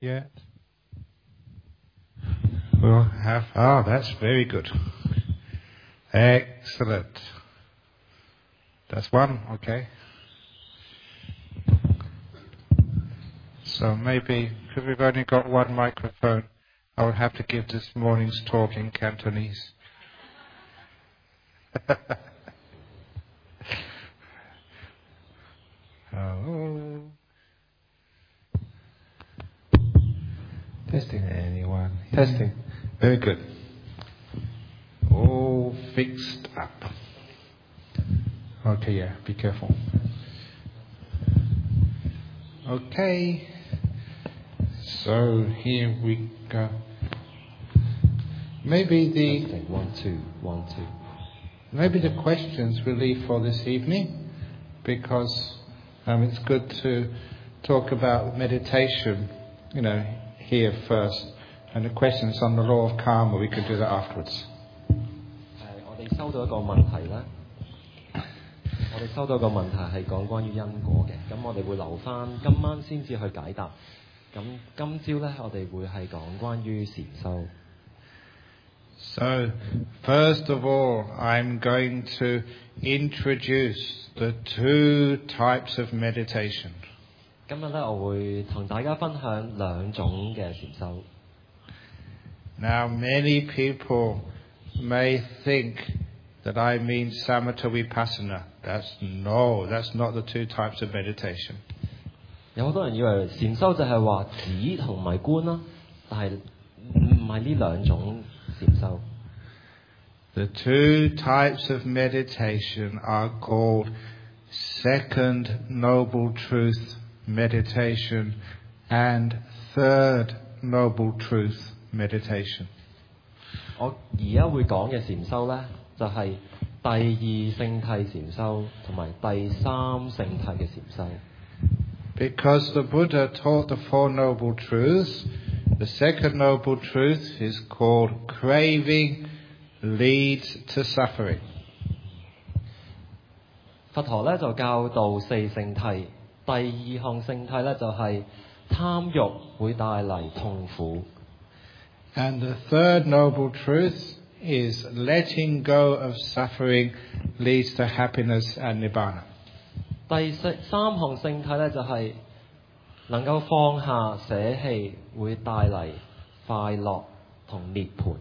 yet? We'll have... that's very good. Excellent. That's one, okay. So maybe, because we've only got one microphone, I will have to give this morning's talk in Cantonese. Oh. Testing. Anyone? Testing. Very good. All fixed up. Okay, yeah, be careful. Okay. So here we go. Maybe Testing. 1, 2, 1, 2. Maybe the questions we'll leave for this evening, because it's good to talk about meditation, here first, and the questions on the law of karma, we could do that afterwards. 我哋收到一個問題咧，係講關於因果嘅，咁我哋會留翻今晚先至去解答。咁今朝咧，我哋會係講關於禪修。 So, first of all, I'm going to introduce the two types of meditation. 今日咧，我會同大家分享兩種嘅禪修。 Now, many people may think that I mean samatha vipassana. That's not the two types of meditation. 有好多人以為禪修就係話止同埋觀啦，但係唔係呢兩種禪修。 The two types of meditation are called Second Noble Truth meditation and Third Noble Truth meditation. 我而家會講嘅禪修咧，就係第二聖諦禪修同埋第三聖諦嘅禪修。 Because the Buddha taught the Four Noble Truths, the second Noble Truth is called craving leads to suffering. 佛陀咧就教導四聖諦，第二項聖諦咧就係貪欲會帶嚟痛苦。 And the third Noble Truth is letting go of suffering leads to happiness and nibbana. 第三項聖諦咧就係能夠放下捨棄會帶嚟快樂同涅槃。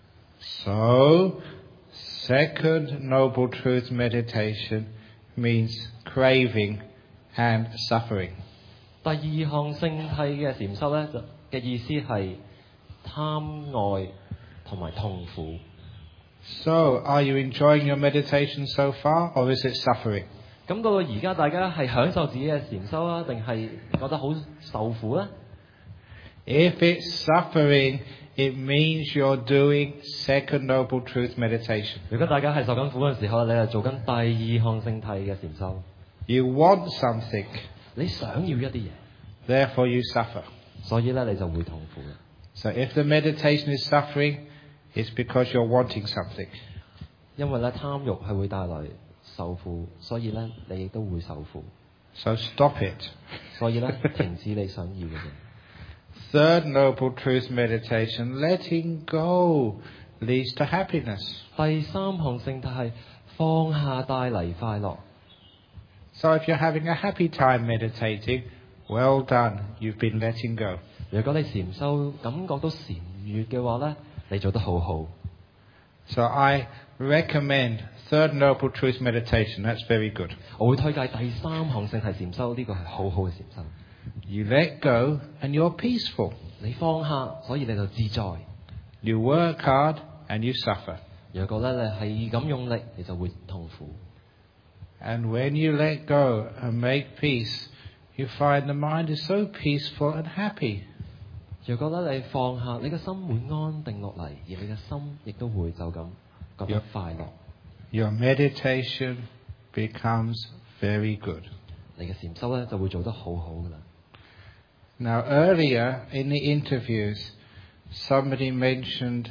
So, second Noble Truth meditation means craving and suffering. 第二項聖諦嘅禪修咧嘅意思係貪愛同埋痛苦。 So, are you enjoying your meditation so far, or is it suffering? 咁到而家大家係享受自己嘅禪修啊，定係覺得好受苦咧 If it's suffering, it means you're doing second Noble Truth meditation. 如果大家係受緊苦嘅時候，你係做緊第二項聖諦嘅禪修。 You want something, 你想要一啲嘢， therefore you suffer. 所以咧你就會痛苦嘅。 So if the meditation is suffering, it's because you're wanting something. 因為咧貪欲係會帶來受苦，所以咧你亦都會受苦。 So stop it. 所以咧停止你想要嘅嘢。 Third Noble Truth meditation, letting go leads to happiness. 第三項聖諦係放下帶嚟快樂。 So if you're having a happy time meditating, well done, you've been letting go. 如果你禪修感覺到禪悅嘅話咧，你做得好好。 So I recommend Third Noble Truth meditation. That's very good. 我會推介第三項聖諦禪修，呢個係好好嘅禪修。 You let go and you're peaceful. 你放下，所以你就自在。 You work hard and you suffer. 如果咧你係咁用力，你就會痛苦。 And when you let go and make peace, you find the mind is so peaceful and happy. 如果咧你放下，你嘅心會安定落嚟，而你嘅心亦都會就咁覺得快樂。 Your meditation becomes very good. 你嘅禪修咧就會做得好好噶啦。 Now earlier in the interviews, somebody mentioned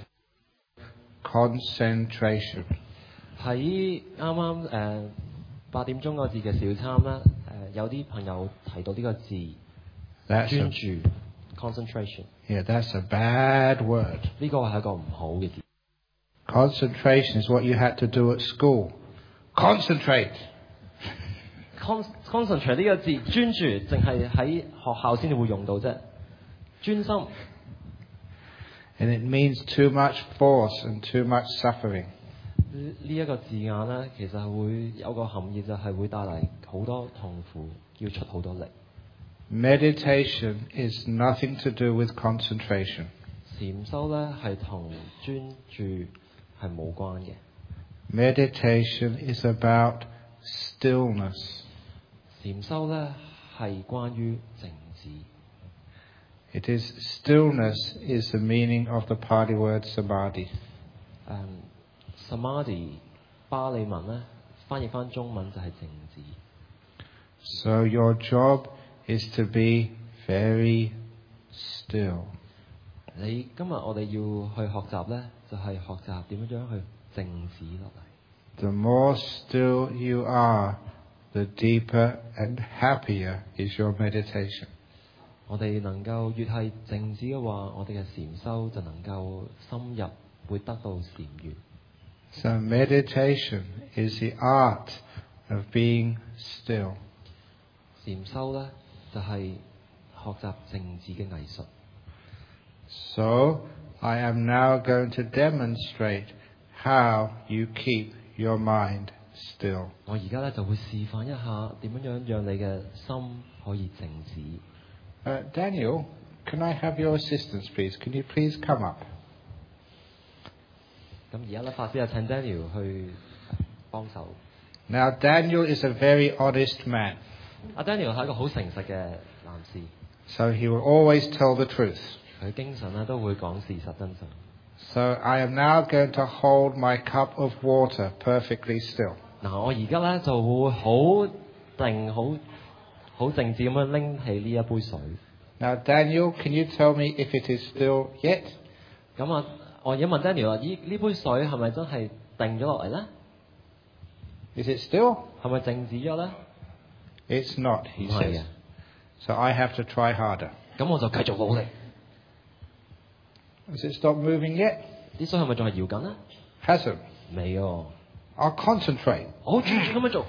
concentration. 喺啱啱8點鐘個字嘅小參啦，有啲朋友提到呢個字專注 concentration。 Yeah, that's a bad word. 呢個係一個唔好嘅字。 Concentration is what you had to do at school. Concentrate. concentrate 呢個字專注，淨係喺學校先至會用到啫。專心。 And it means too much force and too much suffering. 呢一個字眼咧，其實係會有個含義，就係會帶嚟好多痛苦，要出好多力。 Meditation is nothing to do with concentration. 禪修咧係同專注係冇關嘅。 Meditation is about stillness. 禪修咧係關於靜止。 It is stillness is the meaning of the Pali word samadhi. Samadhi 巴利文咧翻譯翻中文就係靜止。 So your job is to be very still. 你今日我哋要去學習咧，就係學習點樣去靜止落嚟。 The more still you are, the deeper and happier is your meditation. 我哋能夠越係靜止嘅話，我哋嘅禪修就能夠深入，會得到禪悅。 So meditation is the art of being still. 禪修咧就係學習靜止嘅藝術。 So I am now going to demonstrate how you keep your mind still. 我而家咧就會示範一下點樣讓你嘅心可以靜止。 Daniel, can I have your assistance, please? Can you please come up? 咁而家咧，法師就請 Daniel 去幫手。 Now, Daniel is a very honest man, 阿 Daniel 係一個好誠實嘅男士， so he will always tell the truth. 佢經常咧都會講事實真相。 So I am now going to hold my cup of water perfectly still. 嗱，我而家咧就會好定、好靜止咁樣拎起呢一杯水。 Now, Daniel, can you tell me if it is still yet? 咁啊，我而家問 Daniel 啊，呢杯水係咪真係定咗落嚟咧？ Is it still? 係咪靜止咗咧？ It's not, he 唔係嘅 says. So I have to try harder. 咁我就繼續努力。 Has it stopped moving yet? 啲水係咪仲係搖緊咧？ Hasn't. 未喎。 I'll concentrate. 我好專注咁樣做。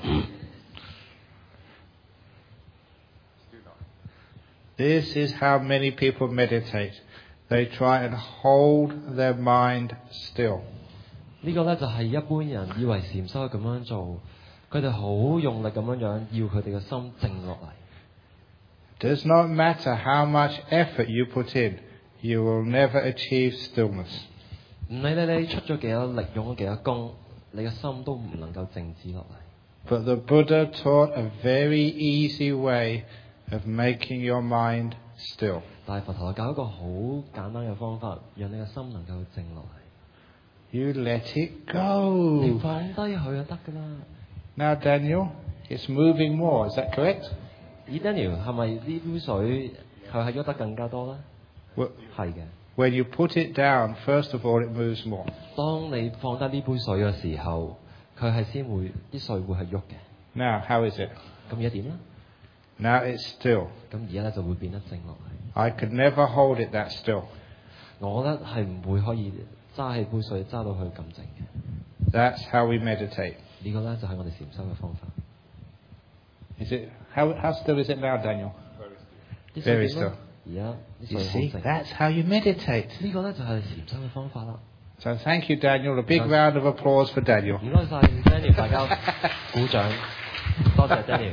This is how many people meditate. They try and hold their mind still. 呢個咧就係一般人以為禪修係咁樣做，佢哋好用力咁樣要佢哋嘅心靜落嚟。 Does not matter how much effort you put in, you will never achieve stillness. 唔理你出咗幾多力，用咗幾多功，你嘅心都唔能夠靜止落嚟。 But the Buddha taught a very easy way of making your mind still. 但係佛陀教一個好簡單嘅方法，讓你嘅心能夠靜落嚟。 You let it 你 go. 放低佢就得㗎啦。 Now, Daniel, it's moving more. Is that correct? Daniel 係咪呢杯水佢係喐得更加多咧？ Well, 係嘅。 when you put it down, first of all, it moves more. 當你放低呢杯水嘅時候，佢係先會啲水會係喐嘅。 Now, how is it? 咁而家點咧？ Now it's still. 咁而家咧就會變得靜落嚟。 I could never hold it that still. 我覺得係唔會可以揸起杯水揸到佢咁靜嘅。 That's how we meditate. 呢個咧就係我哋禪修嘅方法。 Is it how still is it now, Daniel? 啲水 Very 點咧 still.？ 而家啲 You 水 see, 好靜。 that's how you meditate. 呢個咧就係禪修嘅方法啦。 So thank you, Daniel. A big round of applause for Daniel. 唔該晒 Daniel， 大家鼓掌。多謝 Daniel。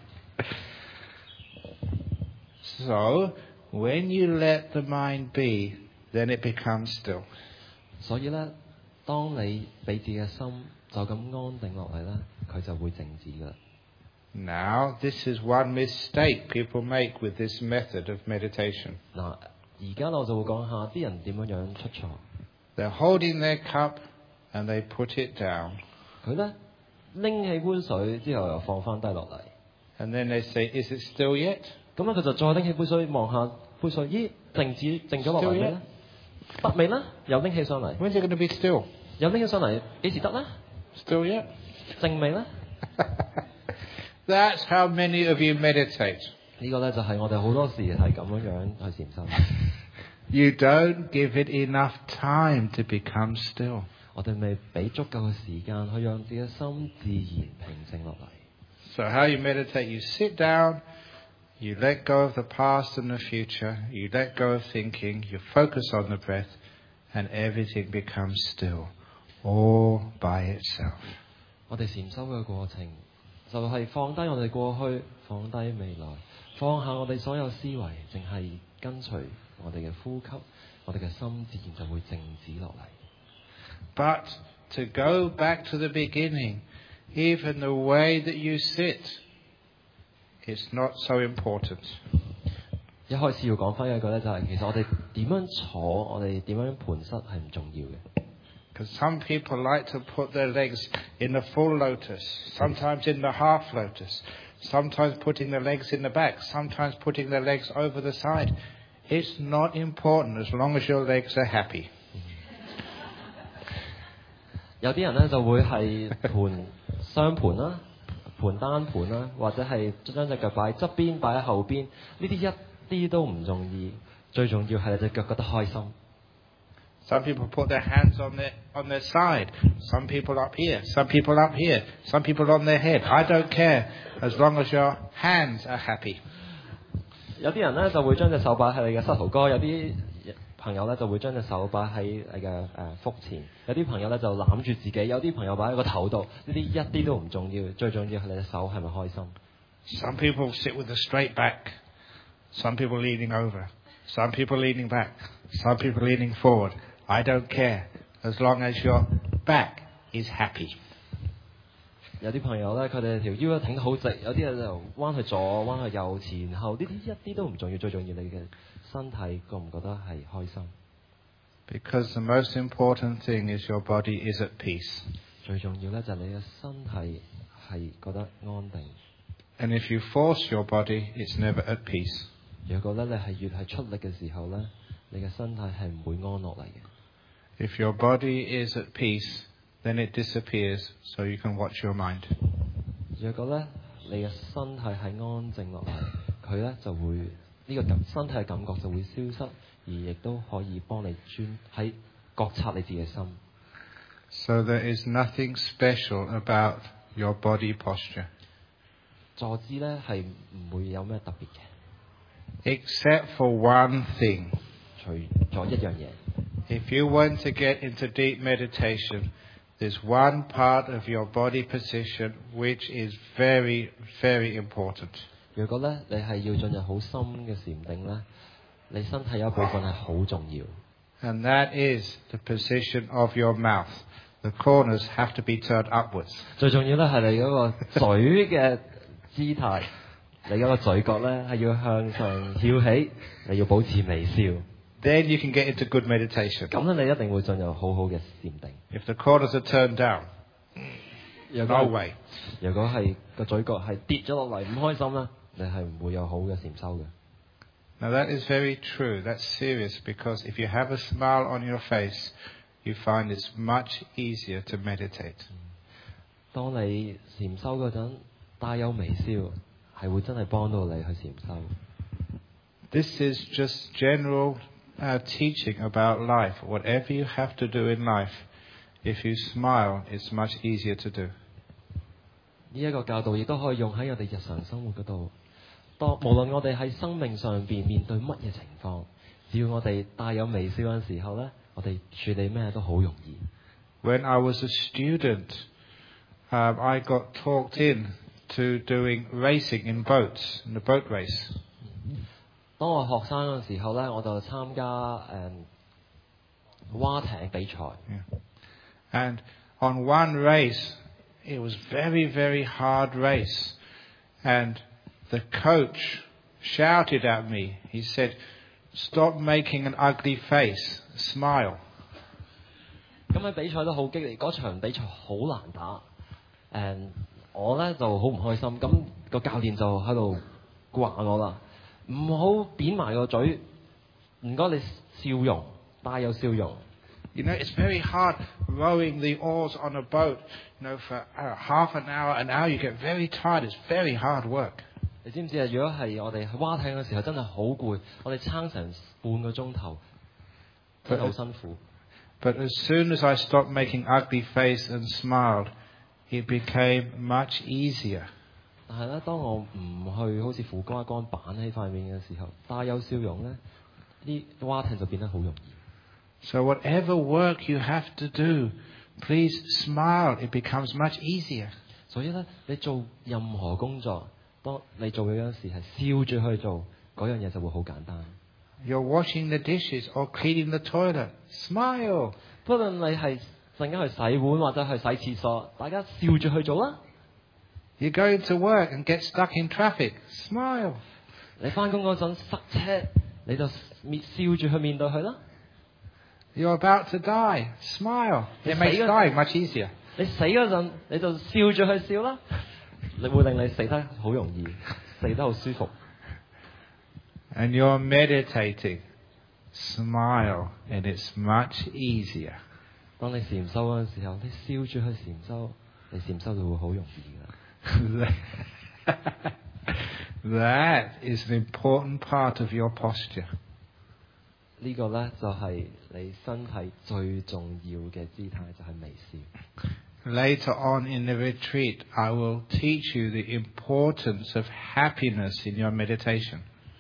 So, when you let the mind be, then it becomes still. 所以咧，當你俾自己嘅心就咁安定落嚟咧，佢就會靜止噶啦。 Now, this is one mistake people make with this method of meditation. 嗱，而家我就會講下啲人點樣出錯。 They're holding their cup and they put it down. 佢咧拎起杯水之後又放翻低落嚟， And then they say, is it still yet? 咁咧佢就再拎起杯水望下杯水，咦靜咗落嚟未咧？得未咧？又拎起上嚟， When's it going to be still? 又拎起上嚟，幾時得咧？ Still yet? 靜未咧？ That's how many of you meditate. 呢個咧就係我哋好多時係咁樣去禪修。 You don't give it enough time to become still. 我哋未俾足夠嘅時間去讓自己嘅心自然平靜落嚟。 So how you meditate, you sit down, you let go of the past and the future, you let go of thinking, you focus on the breath, and everything becomes still, all by itself. 我哋禪修嘅過程就係放低我哋過去，放低未來，放下我哋所有思維，淨係跟隨我哋嘅呼吸，我哋嘅心自然就會靜止落嚟。 But to go back to the beginning, even the way that you sit, it's not so important. 一開始要講翻一個咧，就係其實我哋點樣坐，我哋點樣盤膝係唔重要嘅。 Because some people like to put their legs in the full lotus, sometimes in the half lotus, sometimes putting their legs in the back, sometimes putting their legs over the side. It's not important as long as your legs are happy. 有啲人咧就會係盤雙盤啦、盤單盤啦，或者係將隻腳擺側邊、擺喺後邊，呢啲一啲都唔重要，最重要係隻腳覺得開心。 Some people put their hands on their side, some people up here, some people up here, some people on their head. I don't care as long as your hands are happy. 有啲人咧就會將隻手擺喺你嘅膝頭哥，有啲朋友咧就會將隻手擺喺你嘅腹前，有啲朋友咧就攬住自己，有啲朋友擺喺個頭度，呢啲一啲都唔重要，最重要係你隻手係咪開心。 Some people sit with a straight back, some people leaning over, some people leaning back, some people leaning forward. I don't care as long as your back is happy. 有啲朋友咧，佢哋條腰咧挺得好直，有啲人就彎去左、彎去右、前後，呢啲一啲都唔重要，最重要你嘅身體覺唔覺得係開心 Because the most important thing is your body is at peace. 最重要咧就係你嘅身體係覺得安定。 And if you force your body, it's never at peace. 如果咧你係越係出力嘅時候咧，你嘅身體係唔會安落嚟嘅。 If your body is at peace, then it disappears so you can watch your mind. 如果咧你嘅身體係安靜落嚟，佢咧就會呢個身體嘅感覺就會消失，而亦都可以幫你喺覺察你自己嘅心。 So there is nothing special about your body posture. 坐姿咧係唔會有咩特別嘅， Except for one thing. 除咗一樣嘢。 If you want to get into deep meditation, there's one part of your body position which is very, very important. 如果咧你係要進入好深嘅禪定咧，你身體有一部分係好重要。 And that is the position of your mouth. The corners have to be turned upwards. 最重要咧係你嗰個嘴嘅姿態，你嗰個嘴角咧係要向上翹起，你要保持微笑。 Then you can get into good meditation. 咁咧你一定會進入好好嘅禪定。 If the corners are turned down, no way. 如果係個嘴角係跌咗落嚟唔開心咧，你係唔會有好嘅禪修嘅。 Now that is very true. That's serious because if you have a smile on your face, you find it's much easier to meditate. 當你禪修嗰陣帶有微笑，係會真係幫到你去禪修。 This is just general teaching about life. Whatever you have to do in life, if you smile, it's much easier to do. 呢一個教導亦都可以用喺我哋日常生活嗰度。無論我哋喺生命上邊面對乜嘢情況，只要我哋帶有微笑嘅時候咧，我哋處理咩都好容易。 When I was a student, I got talked in to doing racing in boats, in the boat race. 當我學生嘅時候咧，我就參加划艇比賽。 And on one race, it was very, very hard race. And the coach shouted at me. He said, "Stop making an ugly face. Smile." 咁喺比賽都好激烈，嗰場比賽好難打。我咧就好唔開心，咁個教練就喺度話我啦，唔好扁埋個嘴，唔該你笑容，帶有笑容。 You know, it's very hard rowing the oars on a boat, for half an hour, you get very tired. It's very hard work. 你知唔知啊？如果係我哋去划艇嘅時候，真係好攰，我哋撐成半個鐘頭，真係好辛苦。 But as soon as I stopped making ugly face and smiled, it became much easier. 但係咧，當我唔去好似苦瓜乾板喺塊面嘅時候，帶有笑容咧，啲划艇就變得好容易。 So whatever work you have to do, please smile. It becomes much easier. 所以咧，你做任何工作，當你做嘅嗰陣時係笑住去做，嗰樣嘢就會好簡單。 You're washing the dishes or cleaning the toilet. Smile. 不論你係陣間去洗碗或者去洗廁所，大家笑住去做啦。 You're going to work and get stuck in traffic. Smile. 你翻工嗰陣塞車，你就笑住去面對佢啦。 You're about to die. Smile. It makes dying much easier. 你死嗰陣，你就笑住去笑啦，你會令你死得好容易，死得好舒服。 And you're meditating. Smile, and it's much easier. 當你禪修嗰陣時候，你笑住去禪修，你禪修就會好容易㗎。 That is an important part of your posture. 呢個咧就係你身體最重要嘅姿態，就係微笑。 Later on in the retreat, I will teach you the importance of happiness in your meditation.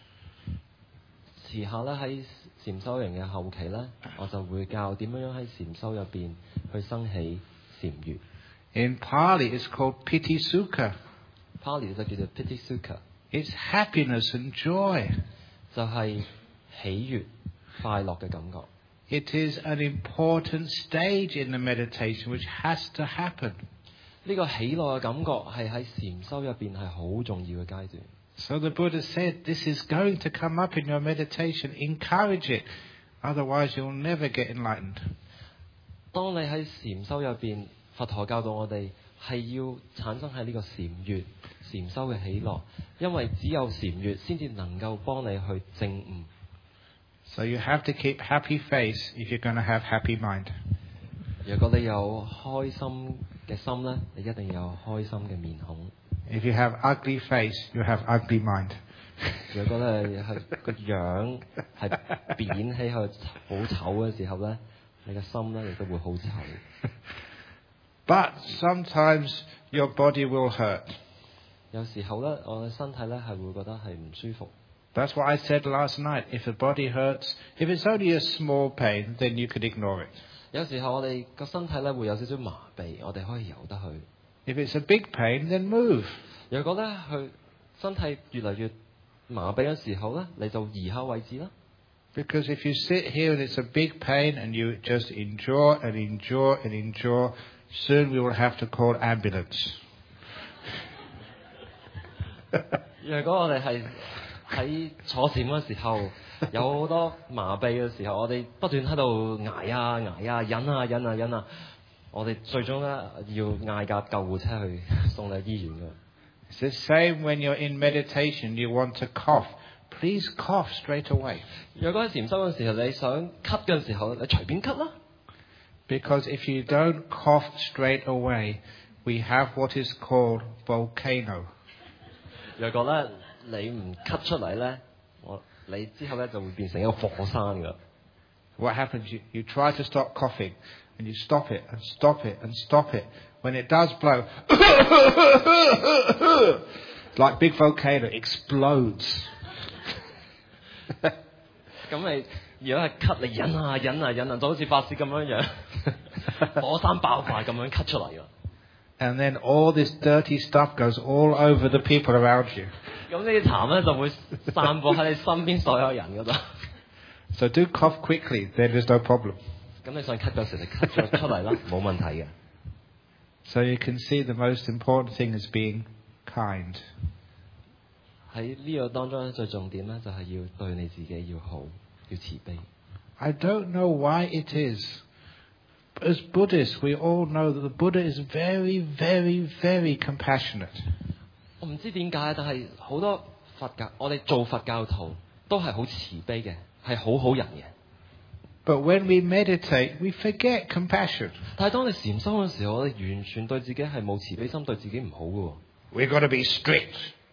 遲下咧喺禪修營嘅後期咧，我就會教點樣喺禪修入邊去生起禪悅。 In Pali, it's called Piti Sukha. Pali 就叫做 Piti Sukha。 It's happiness and joy. 就係喜悅、快樂嘅感覺。 It is an important stage in the meditation which has to happen. 呢個喜樂嘅感覺係喺禪修入邊係好重要嘅階段。 So the Buddha said, this is going to come up in your meditation. Encourage it. Otherwise you'll never get enlightened. 當你喺禪修入邊，佛陀教導我哋係要產生喺呢個禪悅、禪修嘅喜樂，因為只有禪悅先至能夠幫你去證悟。 So you have to keep happy face if you're going to have happy mind. 如果你有開心嘅心咧，你一定有開心嘅面孔。 If you have ugly face, you have ugly mind. 如果你係個樣係扁起去好醜嘅時候咧，你嘅心咧亦都會好醜。 But sometimes your body will hurt. 有時候咧，我嘅身體咧係會覺得係唔舒服。 That's what I said last night. If the body hurts, if it's only a small pain, then you could ignore it. 有時候我哋個身體咧會有少少麻痹，我哋可以由得去。 If it's a big pain, then move. 如果咧佢身體越嚟越麻痹嘅時候咧，你就移下位置啦。 Because if you sit here and it's a big pain and you just endure and endure and endure, soon we will have to call ambulance. 如果我哋係喺坐禪嘅時候，有好多麻痹嘅時候，我哋不斷喺度捱啊捱啊，忍啊忍啊忍啊，我哋最終咧要嗌架救護車去送你醫院嘅。 It's the same when you're in meditation, you want to cough. Please cough straight away. 如果喺禪修嘅時候，你想咳嘅時候，你隨便咳啦。 Because if you don't cough straight away, we have what is called volcano. 如果咧你唔咳出嚟咧，你之後咧就會變成一個火山噶。 What happens? You try to stop coughing, and you stop it and stop it and stop it. When it does blow, like big volcano, explodes. 咁你如果係咳，你忍啊忍啊忍啊，就好似法師咁樣火山爆發咁樣咳出嚟㗎。 And then all this dirty stuff goes all over the people around you. 咁呢啲痰咧就會散播喺你身邊所有人嗰度。 So do cough quickly, then there's no problem. 咁你想咳嗰時，你咳咗出嚟啦，冇問題嘅。 So you can see the most important thing is being kind. 喺呢個當中咧，最重點咧就係要對你自己要好，要慈悲。 I don't know why it is. As Buddhists, we all know that the Buddha is very, very, very compassionate. 我唔知點解，但係好多我哋做佛教徒都係好慈悲嘅，係好好人嘅。 But when we meditate, we forget compassion. 但係當你禪修嘅時候，我哋完全對自己係冇慈悲心，對自己唔好嘅。 We've got to be strict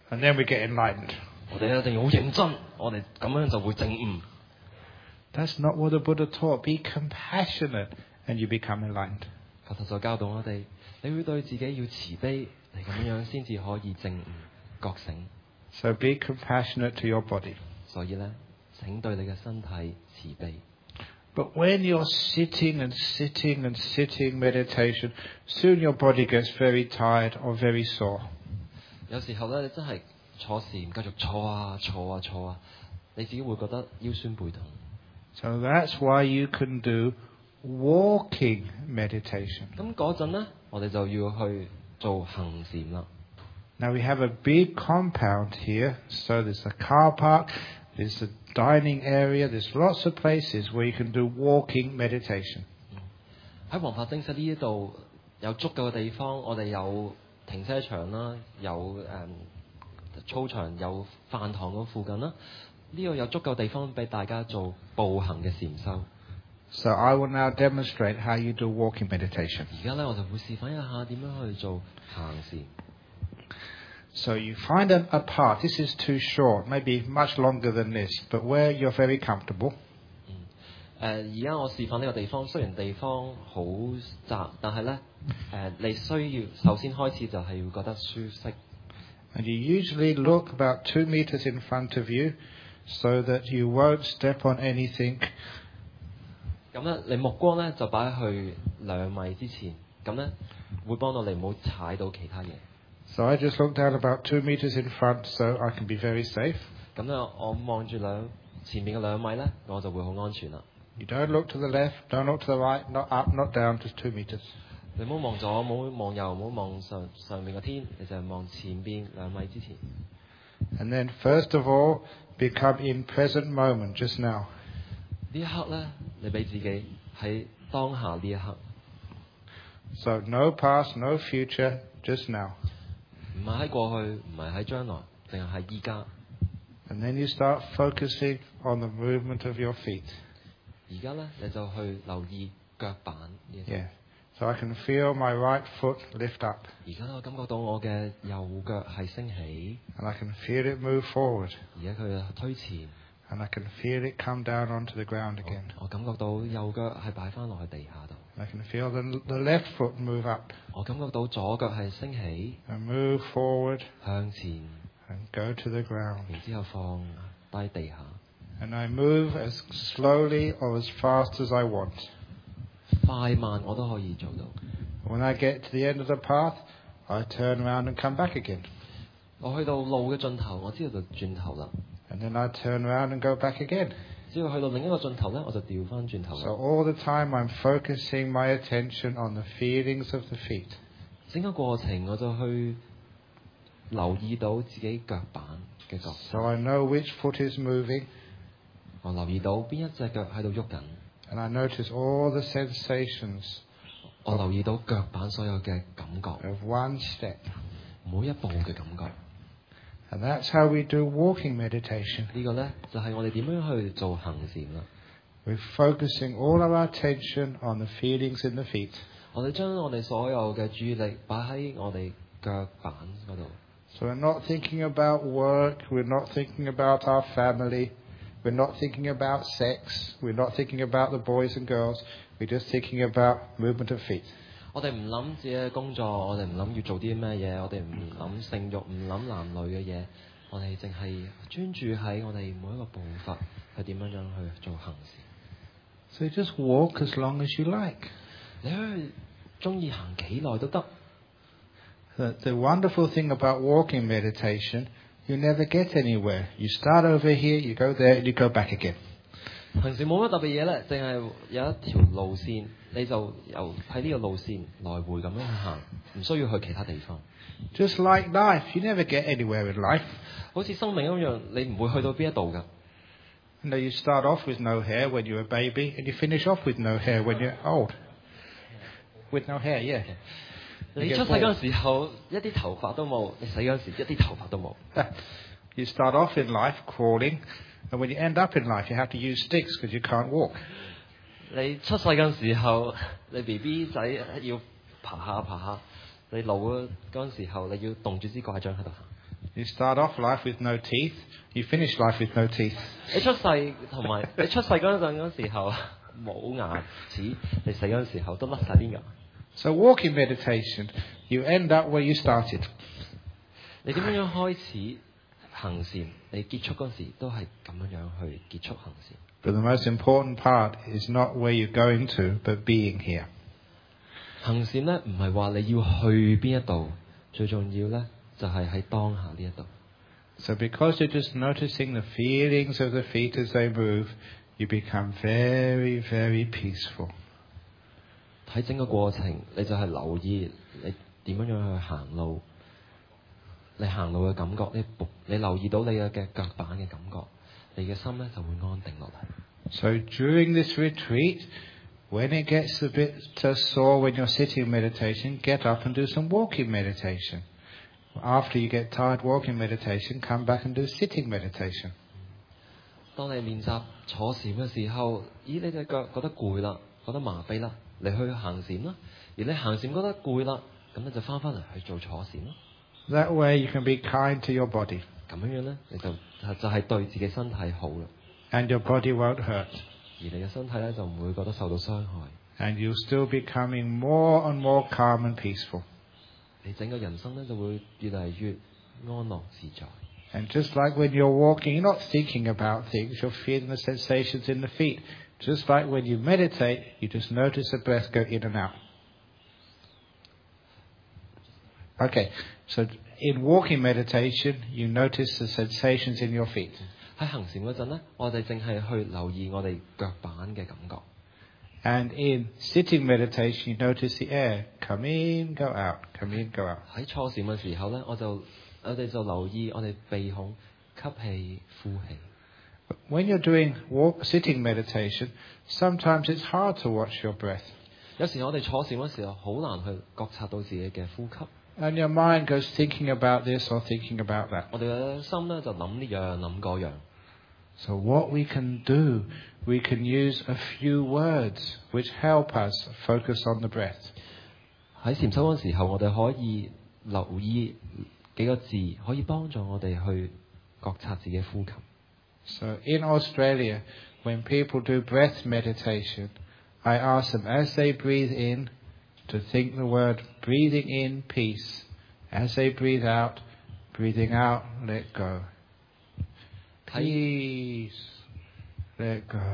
And then we get enlightened. 我哋一定要好認真，我哋咁樣就會證悟。 That's not what the Buddha taught. Be compassionate and you become enlightened. 佛陀就教導我哋，你會對自己要慈悲，你咁樣先至可以證悟覺醒。 So be compassionate to your body. 所以咧，請對你嘅身體慈悲。 But when you're sitting and sitting and sitting meditation, soon your body gets very tired or very sore. 有時候咧，你真係坐禪繼續坐啊坐啊坐啊，你自己會覺得腰酸背痛。 So that's why you can do walking meditation. 咁嗰陣咧，我哋就要去做行禪啦。 Now we have a big compound here, so there's a car park, there's a dining area, there's lots of places where you can do walking meditation. 喺黃法精舍呢一度有足夠嘅地方，我哋有停車場啦，有操場，有飯堂嗰附近啦。呢度有足夠地方俾大家做步行嘅禪修。 So I will now demonstrate how you do walking meditation. 而家咧，我就會示範一下點樣去做行禪。 So you find a path. This is too short, maybe much longer than this, but where you're very comfortable. 而家我示範呢個地方，雖然地方好窄，但係咧你需要首先開始就係要覺得舒適。 And you usually look about 2 meters in front of you, so that you won't step on anything. 咁咧，你目光咧就擺去2米之前，咁咧會幫到你唔好踩到其他嘢。 So I just look down about 2 meters in front, so I can be very safe. 咁咧，我望住前面嘅2米咧，我就會好安全啦。 You don't look to the left, don't look to the right, not up, not down, just 2 meters. 你唔好望左，唔好望右，唔好望上面嘅天，你就係望前邊2米之前。 And then first of all, become in present moment, just now. 呢一刻咧，你俾自己喺當下呢一刻。 So no past, no future, just now. 唔係喺過去，唔係喺將來，淨係喺依家。 And then you start focusing on the movement of your feet. 而家咧，你就去留意腳板呢。 Yeah. So I can feel my right foot lift up. 而家我感覺到我嘅右腳係升起。 And I can feel it move forward. 而家佢推前。 And I can feel it come down onto the ground again. 我感覺到右腳係擺翻落去地下度。 I can feel the left foot move up. 我感覺到左腳係升起。 And move forward. 向前。 And go to the ground. 然之後放低地下。 And I move as slowly or as fast as I want. 快慢我都可以做到。 When I get to the end of the path, I turn around and come back again. 我去到路嘅盡頭，我知道就轉頭啦。 And then I turn around and go back again. 只要去到另一個盡頭咧，我就調翻轉頭。 So all the time I'm focusing my attention on the feelings of the feet. 整個過程我就去留意到自己腳板嘅角。 So I know which foot is moving. 我留意到邊一隻腳喺度喐緊。 And I notice all the sensations. 我留意到腳板所有嘅感覺。 Of one step. 每一步嘅感覺。 And that's how we do walking meditation. 呢個咧就係我哋點樣去做行禪啦。 We're focusing all of our attention on the feelings in the feet. 我哋將我哋所有嘅注意力擺喺我哋腳板嗰度。 So we're not thinking about work. We're not thinking about our family. We're not thinking about sex. We're not thinking about the boys and girls. We're just thinking about movement of feet. 我哋唔諗自己嘅工作，我哋唔諗要做啲咩嘢，我哋唔諗性慾，唔諗男女嘅嘢，我哋淨係專注喺我哋每一個步伐係點樣樣去做行事。 So you just walk as long as you like. 你可以中意行幾耐都得。 The wonderful thing about walking meditation, you never get anywhere. You start over here, you go there, and you go back again. 平時冇乜特別嘢咧，淨係有一條路線，你就由喺呢個路線來回咁樣行，唔需要去其他地方。 Just like life, you never get anywhere in life. 好似生命一樣，你唔會去到邊一度㗎。 You know, you start off with no hair when you're a baby, and you finish off with no hair when you're old. With no hair, yeah. 你出世嗰陣時候一啲頭髮都冇，你死嗰陣時一啲頭髮都冇。 You start off in life crawling, and when you end up in life, you have to use sticks because you can't walk. 你出世嗰陣時候，你 BB 仔要爬下，你老嗰陣時候，你要棟住支拐杖喺度行。 You start off life with no teeth. You finish life with no teeth. 你出世同埋你出世嗰時候冇牙齒，你死嗰陣時候都甩晒啲牙。 So walking meditation, you end up where you started. 你點樣開始行善，你結束嗰時都係咁樣去結束行善。 But the most important part is not where you're going to, but being here. 行善咧唔係話你要去邊一度，最重要咧就係喺當下呢一度。 So because you're just noticing the feelings of the feet as they move, you become very, very peaceful. 喺整個過程，你就係留意你點樣去行路，你行路嘅感覺，你留意到你嘅腳板嘅感覺，你嘅心咧就會安定落嚟。 So during this retreat, when it gets a bit sore when you're sitting meditation, get up and do some walking meditation. After you get tired walking meditation, come back and do sitting meditation. 當你練習坐禪嘅時候，咦，你隻腳覺得攰啦，覺得麻痹啦，你去行禪啦。而你行禪覺得攰啦，咁你就翻嚟去做坐禪咯。 That way you can be kind to your body. 咁樣咧，你就係對自己身體好啦。 And your body won't hurt. 而你嘅身體咧就唔會覺得受到傷害。 And you'll still becoming more and more calm and peaceful. 你整個人生咧就會越嚟越安樂自在。 And just like when you're walking, you're not thinking about things, you're feeling the sensations in the feet. Just like when you meditate, you just notice the breath go in and out. Okay, so in walking meditation, you notice the sensations in your feet. 喺行禪嗰陣咧，我哋淨係去留意我哋腳板嘅感覺。 And in sitting meditation, you notice the air come in, go out, come in, go out. 喺坐禪嘅時候咧，我哋就留意我哋鼻孔吸氣、呼氣。 When you're doing sitting meditation, sometimes it's hard to watch your breath. 有時我哋坐禪嗰時候，好難去覺察到自己嘅呼吸。 And your mind goes thinking about this or thinking about that. 我哋嘅心咧就諗呢樣諗嗰樣。 So what we can do, we can use a few words which help us focus on the breath. 喺禪修嗰時候，我哋可以留意幾個字，可以幫助我哋去覺察自己呼吸。 So in Australia, when people do breath meditation, I ask them as they breathe in to think the word breathing in, peace. As they breathe out, breathing out, let go. Peace, let go.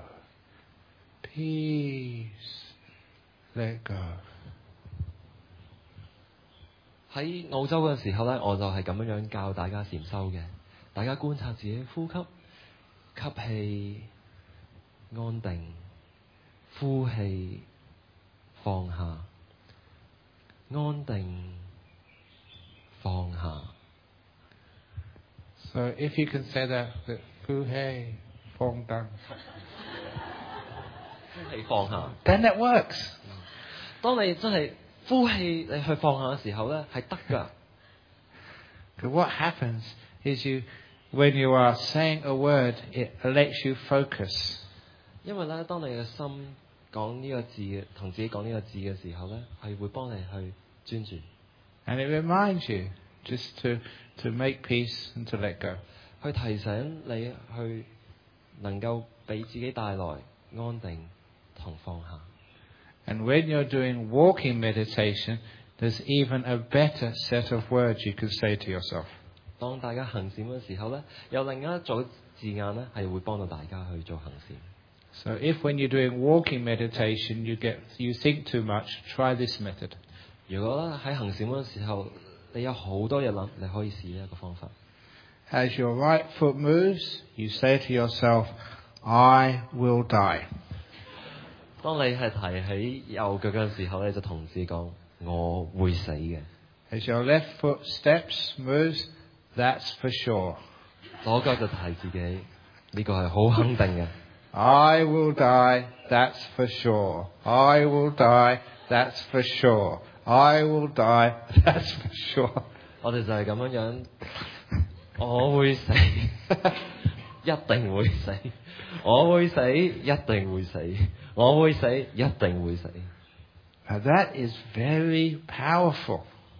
Peace, let go. 喺澳洲嘅時候咧，我就係咁樣教大家禪修嘅。大家觀察自己呼吸，吸氣安定，呼氣放下，安定放下。 So if you can say that, 呼氣放下， 呼氣放下。 then it works. 當你真係呼氣你去放下嘅時候咧，係得㗎。 What happens is when you are saying a word, it lets you focus. 因為咧，當你嘅心講呢個字，同自己講呢個字嘅時候咧，係會幫你去專注。 And it reminds you just to make peace and to let go. 去提醒你去能夠俾自己帶來安定同放下。 And when you're doing walking meditation, there's even a better set of words you can say to yourself. 當大家行禪嘅時候咧，有另一組字眼咧，係會幫到大家去做行禪。 So if when you're doing walking meditation you think too much, try this method. 如果咧喺行禪嗰時候，你有好多嘢諗，你可以試呢一個方法。 As your right foot moves, you say to yourself, I will die. 當你係提起右腳嘅時候，你就同自己講：我會死嘅。 As your left foot moves, that's for sure. 左腳就提自己，呢個係好肯定嘅。 I will die, that's for sure. I will die, that's for sure. I will die, that's for sure. 我哋就係咁樣，我會死，一定會死。我會死，一定會死。我會死，一定會死。 Now that is very powerful.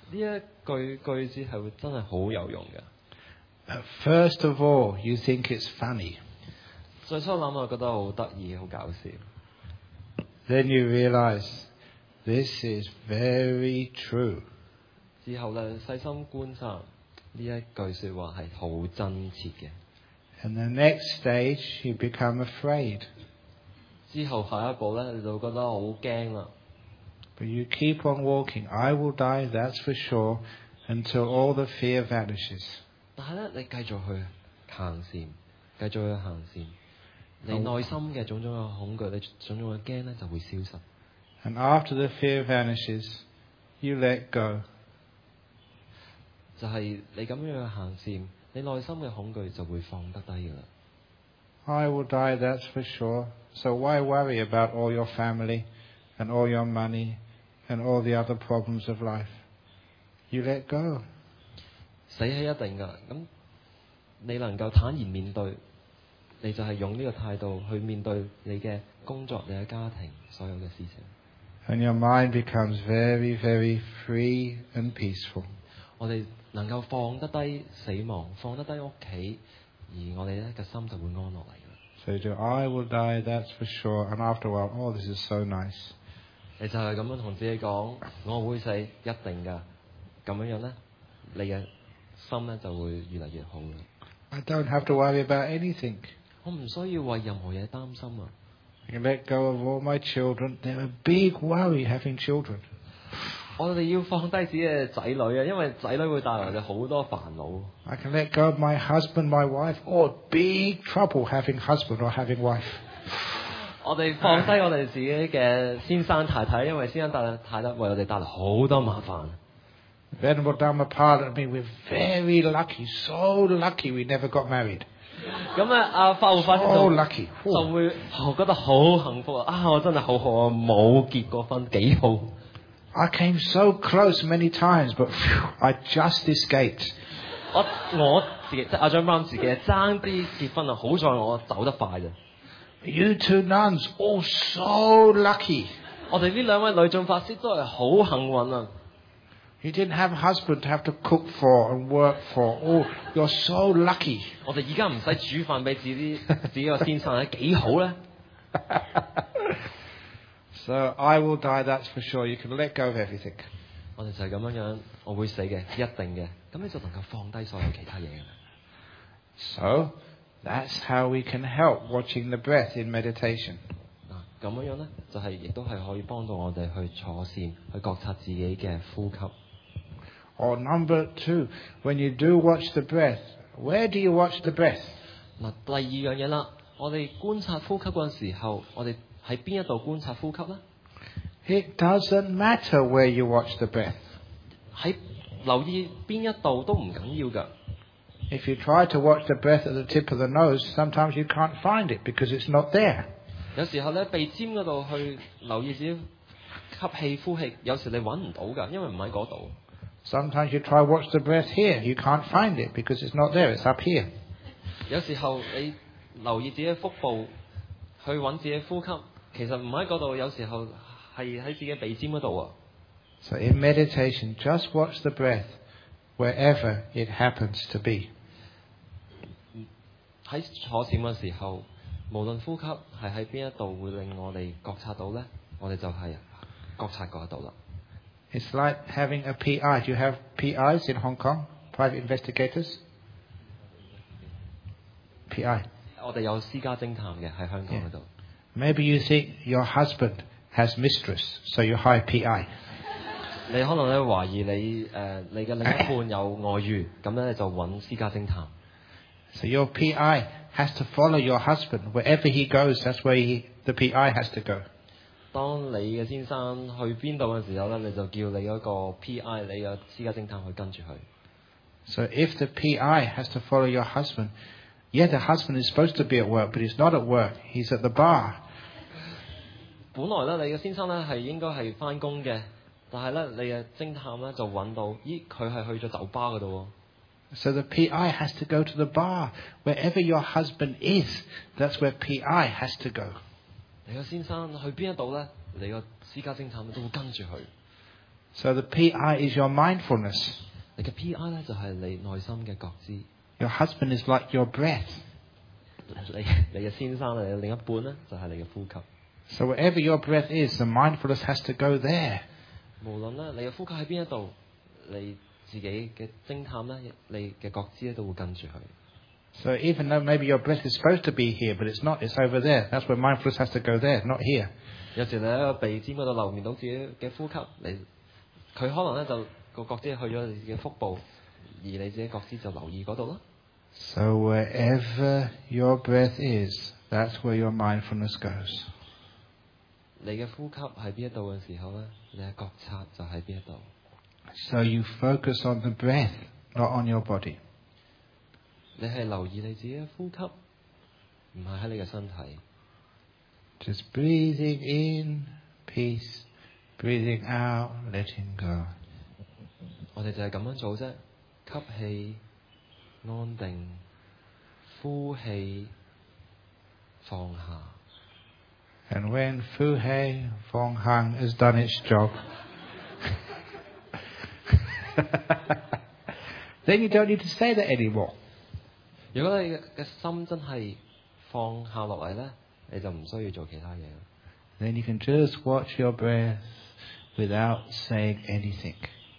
呢一句子係會真係好有用嘅。 First of all, you think it's funny. 最初諗我覺得好得意，好搞笑。 Then you realize this is very true. 之後咧，細心觀察呢一句説話係好真切嘅。 And the next stage, you become afraid. 之後下一步咧，你就覺得好驚啦。 But you keep on walking. I will die, that's for sure, until all the fear vanishes. 但係咧，你繼續去行善，繼續去行善，你內心嘅種種嘅恐懼，你種種嘅驚咧就會消失。 And after the fear vanishes, you let go. 就係你咁樣去行善，你內心嘅恐懼就會放得低㗎啦。 I will die, that's for sure. So why worry about all your family and all your money and all the other problems of life? You let go. 死係一定㗎，咁你能夠坦然面對，你就係用呢個態度去面對你嘅工作、你嘅家庭所有嘅事情。 And your mind becomes very, very free and peaceful. 我哋能夠放得低死亡，放得低屋企，而我哋咧個心就會安落嚟㗎啦。 So you do, I will die, that's for sure. And after a while, oh, this is so nice. 你就係咁樣同自己講，我會死，一定㗎。咁樣咧，你嘅心咧就會越嚟越好啦。 I don't have to worry about anything. 我唔需要為任何嘢擔心啊！ I can let go of all my children. They're a big worry having children. 我哋要放低自己嘅仔女啊，因為仔女會帶來我哋好多煩惱。 I can let go of my husband, my wife. Oh, big trouble having husband or having wife. 我哋放低我哋自己嘅先生太太，因為先生太太為我哋帶來好多麻煩。 Venerable Dhammapada and me, we're very lucky, so lucky we never got married. 咁咧，阿法護法師 So lucky. 就會覺得好幸福啊！我真係好好啊，冇結過婚，幾好。 I came so close many times, but phew, I just escaped. 我自己即係阿張班自己爭啲結婚啊，好在我走得快啫。 You two nuns, all so lucky. 我哋呢兩位女眾法師都係好幸運啊！ You didn't have a husband to have to cook for and work for. Oh, you're so lucky. 我哋而家唔使煮飯俾自己個先生咧，幾好咧！ So I will die, that's for sure. You can let go of everything. 我哋就係咁樣，我會死嘅，一定嘅。咁你就能夠放低所有其他嘢嘅啦。 So that's how we can help watching the breath in meditation. 咁樣咧，就係亦都係可以幫到我哋去坐禪，去覺察自己嘅呼吸。 Or number 2, when you do watch the breath, where do you watch the breath? 嗱，第二樣嘢啦，我哋觀察呼吸嗰陣時候，我哋喺邊一度觀察呼吸咧？ It doesn't matter where you watch the breath. 喺留意邊一度都唔緊要㗎。 If you try to watch the breath at the tip of the nose, sometimes you can't find it because it's not there. 有時候咧，鼻尖嗰度去留意自己吸氣呼氣，有時你揾唔到㗎，因為唔喺嗰度。 Sometimes you try watch the breath here, you can't find it because it's not there, it's up here. 有時候你留意自己腹部，去揾自己呼吸，其實唔喺嗰度，有時候係喺自己鼻尖嗰度啊。 So in meditation, just watch the breath wherever it happens to be. 喺坐禪嘅時候，無論呼吸係喺邊一度會令我哋覺察到咧，我哋就係覺察嗰一度啦。 It's like having a PI. Do you have PIs in Hong Kong? Private investigators? PI. 我哋有私家偵探嘅喺香港嗰度。 Maybe you think your husband has mistress, so you hire PI. 你可能咧懷疑你嘅另一半有外遇，咁咧就揾私家偵探。 So your PI has to follow your husband. Wherever he goes, that's where the PI has to go. 當你嘅先生去邊度嘅時候咧，你就叫你嗰個 PI， 你嘅私家偵探去跟住佢。 So if the PI has to follow your husband, yeah, the husband is supposed to be at work, but he's not at work. He's at the bar. 本來咧，你嘅先生咧係應該係返工嘅，但係咧，你嘅偵探咧就揾到，咦，佢係去咗酒吧嗰度。 So the PI has to go to the bar. Wherever your husband is, that's where PI has to go. 你個先生去邊一度咧？你個私家偵探都會跟住佢。 So the PI is your mindfulness. 你嘅 PI 咧就係你內心嘅覺知。 Your husband is like your breath. 你嘅先生，你嘅另一半咧就係你嘅呼吸。 So wherever your breath is, the mindfulness has to go there. 無論咧你嘅呼吸喺邊一度，你自己嘅偵探咧，你嘅覺知咧都會跟住佢。 So even though maybe your breath is supposed to be here, but it's not, it's over there. That's where mindfulness has to go there, not here. 有時你喺個鼻尖嗰度留意到自己嘅呼吸，佢可能咧就個覺知去咗你嘅腹部，而你自己覺知就留意嗰度咯。 So wherever your breath is, that's where your mindfulness goes. 你嘅呼吸喺邊一度嘅時候咧，你嘅覺察就喺邊一度。 So you focus on the breath, not on your body. 你係留意你自己嘅呼吸，唔係喺你嘅身體。 Just breathing in, peace. Breathing out, letting go. 我哋就係咁樣做啫，吸氣安定，呼氣放下。 And when Fu Hei Fong Hang has done its job, then you don't need to say that anymore. 如果你嘅心真係放下落嚟咧，你就唔需要做其他嘢。 Then you can just watch your breath without saying anything.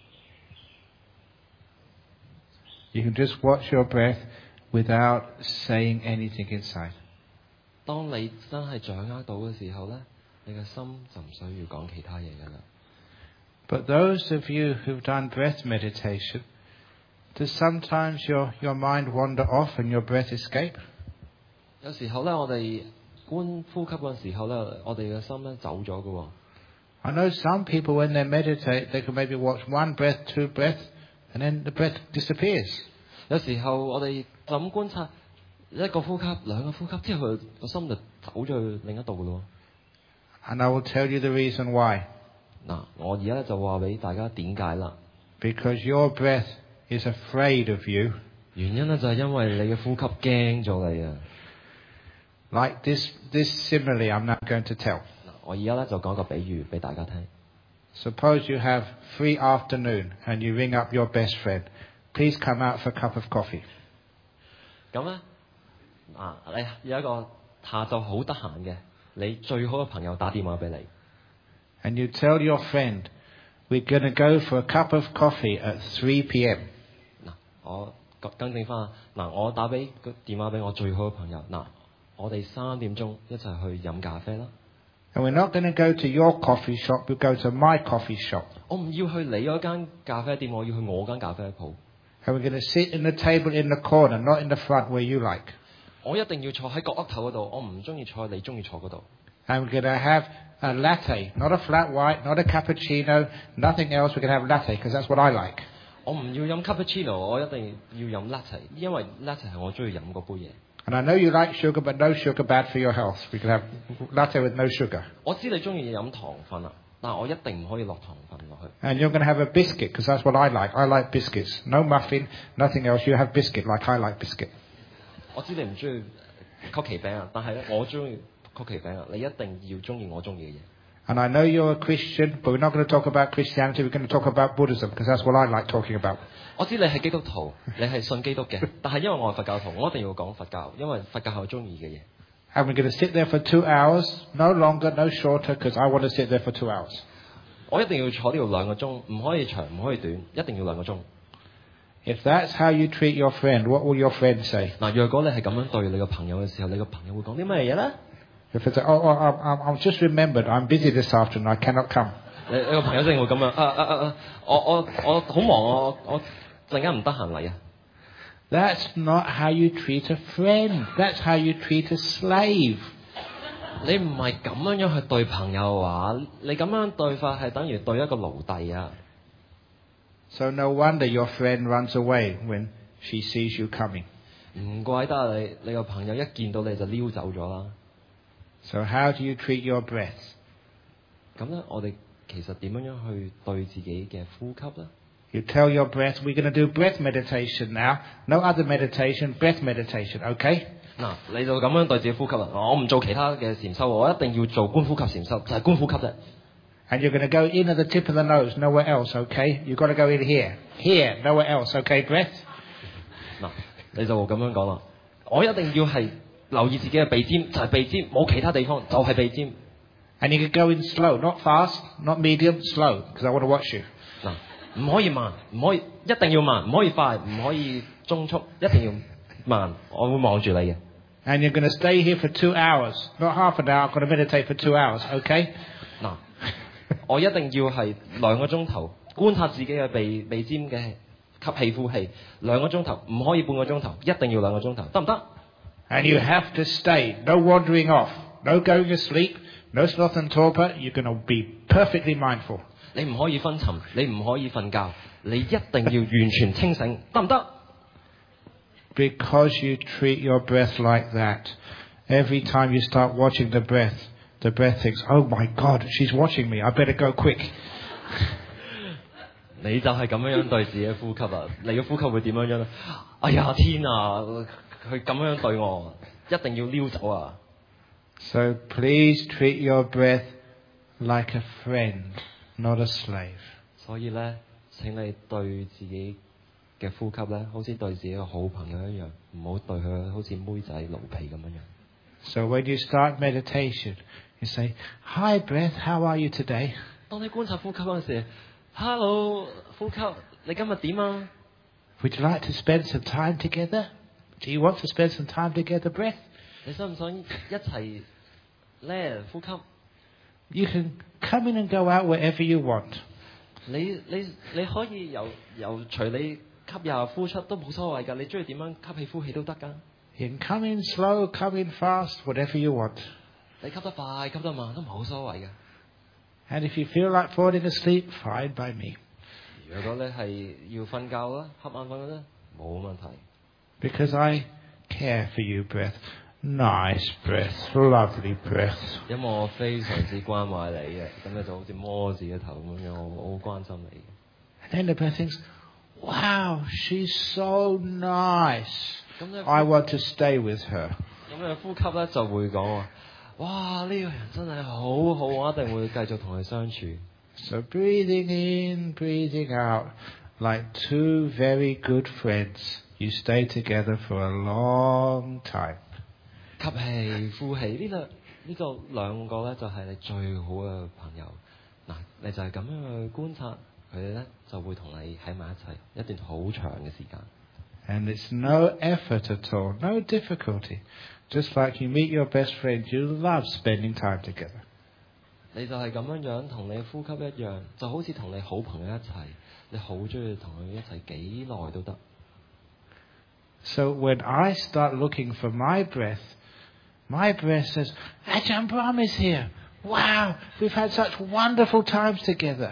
You can just watch your breath without saying anything inside. 當你真係掌握到嘅時候咧，你嘅心就唔需要講其他嘢㗎啦。 But those of you who've done breath meditation, does sometimes your mind wander off and your breath escape? 有時候咧，我哋觀呼吸嗰陣時候咧，我哋嘅心咧走咗㗎喎。 I know some people when they meditate, they can maybe watch one breath, two breaths, and then the breath disappears. 有時候我哋就咁觀察一個呼吸、兩個呼吸之後，佢個心就走咗去另一度㗎咯。 And I will tell you the reason why. 嗱，我而家就話俾大家點解啦。 Because your breath is afraid of you. 原因咧就係因為你嘅呼吸驚咗你啊。 Like this simile I'm not going to tell. 我而家咧就講個比喻俾大家聽。 Suppose you have free afternoon and you ring up your best friend. Please come out for a cup of coffee. 咁咧，你有一個下晝好得閒嘅，你最好嘅朋友打電話俾你。 And you tell your friend, we're going to go for a cup of coffee at 3 p.m. 嗱，我更正翻嗱，我打俾個電話俾我最好嘅朋友嗱，我哋3點鐘一齊去飲咖啡啦。 And we're not going to go to your coffee shop, we'll go to my coffee shop. 我唔要去你嗰間咖啡店，我要去我間咖啡鋪。 And we're going to sit in the table in the corner, not in the front where you like. 我一定要坐喺角落頭嗰度，我唔中意坐你中意坐嗰度。 And we're going to have a latte, not a flat white, not a cappuccino, nothing else. We're going to have latte because that's what I like. 我唔要飲 cappuccino，我一定要飲 latte，因為 latte 係我中意飲嗰杯嘢。 And I know you like sugar, but no sugar bad for your health. We can have latte with no sugar. 我知你中意飲糖分啊，但係我一定唔可以落糖分落去。 And you're going to have a biscuit because that's what I like. I like biscuits. No muffin, nothing else. You have biscuit like I like biscuit. 我知你唔中意曲奇餅啊，但係咧我中意曲奇餅啊，你一定要中意我中意嘅嘢。 And I know you're a Christian, but we're not going to talk about Christianity. We're going to talk about Buddhism because that's what I like talking about. 我知你係基督徒，你係信基督嘅，但係因為我係佛教徒，我一定要講佛教，因為佛教係我中意嘅嘢。 And we're going to sit there for 2 hours, no longer, no shorter, because I want to sit there for 2 hours. 我一定要坐呢度2個鐘，唔可以長，唔可以短，一定要2個鐘。 If that's how you treat your friend, what will your friend say? 嗱，若果你係咁樣對你個朋友嘅時候，你個朋友會講啲咩嘢咧？ If it's I've just remembered, I'm busy this afternoon, I cannot come. 你個朋友一定會咁樣我好忙，我陣間唔得閒嚟啊。 That's not how you treat a friend. That's how you treat a slave. 你唔係咁樣去對朋友話，你咁樣對法係等於對一個奴隸啊。 So no wonder your friend runs away when she sees you coming. 唔怪得你個朋友一見到你就溜走咗啦。 So how do you treat your breath? 咁咧，我哋其實點樣去對自己嘅呼吸咧？ You tell your breath, we're going to do breath meditation now. No other meditation, breath meditation, okay? 嗱，你就咁樣對自己呼吸啦。我唔做其他嘅禪修，我一定要做觀呼吸禪修，就係觀呼吸啫。 And you're going to go in at the tip of the nose, nowhere else, okay? You've got to go in here. Here, nowhere else, okay, breath? 嗱，你就咁樣講啦。我一定要係留意自己嘅鼻尖，就係鼻尖，冇其他地方，就係鼻尖。 And you can go in slow, not fast, not medium, slow, because I want to watch you. 嗱，唔可以慢，唔可以，一定要慢，唔可以快，唔可以中速，一定要慢。我會望住你嘅。 And you're going to stay here for 2 hours, not half an hour. I'm going to meditate for 2 hours, okay? 嗱，我一定要係2個鐘頭觀察自己嘅鼻尖嘅吸氣呼氣，2個鐘頭，唔可以半個鐘頭，一定要2個鐘頭，得唔得？ And you have to stay. No wandering off. No going to sleep. No sloth and torpor. You're going to be perfectly mindful. 你唔可以昏沉，你唔可以瞓覺，你一定要完全清醒，得唔得？ Because you treat your breath like that. Every time you start watching the breath thinks, oh my God, she's watching me. I better go quick. 你就係咁樣對自己嘅呼吸啊！你嘅呼吸會點樣樣咧？哎呀天啊！佢咁樣對我，一定要溜走啊！ So please treat your breath like a friend, not a slave. 所以咧，請你對自己嘅呼吸咧，好似對自己嘅好朋友一樣，唔好對佢好似妹仔奴婢咁樣樣。 So when you start meditation, you say, "Hi, breath. How are you today?" 當你觀察呼吸嗰陣時 ，Hello， 呼吸，你今日點啊 Would you like to spend some time together? Do you want to spend some time together, breath? 你想唔想一齊咧呼吸？ You can come in and go out wherever you want. 你可以由隨你吸入呼出都冇所謂㗎，你中意點樣吸氣呼氣都得㗎。 You can come in slow, come in fast, whatever you want. 你吸得快吸得慢都冇所謂㗎。 And if you feel like falling asleep, fine by me. 如果你係要瞓覺啦，瞌眼瞓咧，冇問題。 Because I care for you, breath. Nice breath, lovely breath. 因為我非常之關懷你嘅，咁你就好似摸自己頭咁樣，我好關心你嘅。 And then the breath thinks, wow, she's so nice. 咁你 I want to stay with her. 咁你呼吸咧就會講話，哇！呢個人真係好好，我一定會繼續同佢相處。 So breathing in, breathing out, like two very good friends. You stay together for a long time. 吸氣、呼氣呢個兩個咧就係你最好嘅朋友。嗱，你就係咁樣去觀察佢哋咧，就會同你喺埋一齊一段好長嘅時間。 And it's no effort at all, no difficulty. Just like you meet your best friend, you love spending time together. 你就係咁樣同你呼吸一樣，就好似同你好朋友一齊，你好中意同佢一齊幾耐都得。 So when I start looking for my breath says, Ajahn Brahm is here. Wow, we've had such wonderful times together.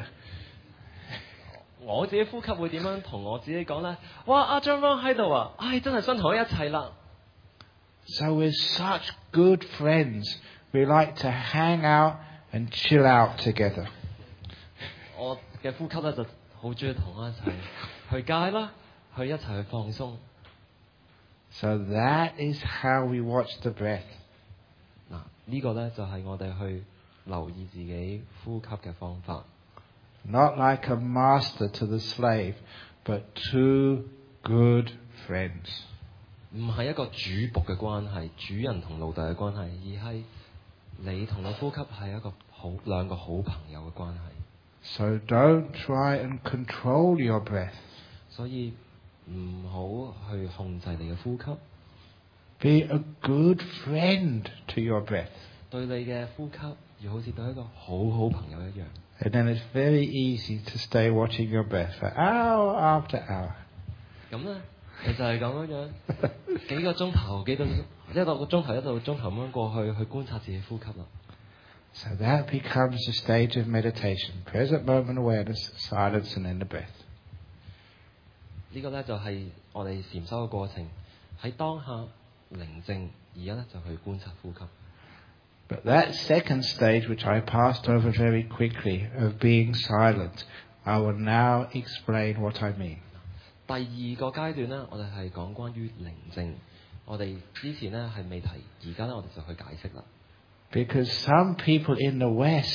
我自己呼吸會點樣同我自己講咧？哇！阿張邦喺度啊！唉，真係想同佢一齊啦。 So we're such good friends. We like to hang out and chill out together. 我嘅呼吸咧就好中意同我一齊去街啦，去一齊去放鬆。 So that is how we watch the breath. 嗱，呢個咧就係我哋去留意自己呼吸嘅方法。 Not like a master to the slave, but two good friends. 唔係一個主僕嘅關係，主人同奴隸嘅關係，而係你同你呼吸係一個兩個好朋友嘅關係。 So don't try and control your breath. 所以唔好去控制你嘅呼吸， Be a good friend to your breath. 對你嘅呼吸要好似對一個好好朋友一樣。 And then it's very easy to stay watching your breath for hour after hour. 咁咧，你就係咁樣幾個鐘頭一個鐘頭咁樣過去觀察自己呼吸啦。 So that becomes a stage of meditation. Present moment awareness, silence, and then the breath. 呢個咧就係我哋禪修嘅過程，喺當下寧靜，而家咧就去觀察呼吸。 But that second stage, which I passed over very quickly, of being silent, I will now explain what I mean. 第二個階段呢，我哋係講關於寧靜。我哋之前呢係未提，而家呢我哋就去解釋啦。 Because some people in the West,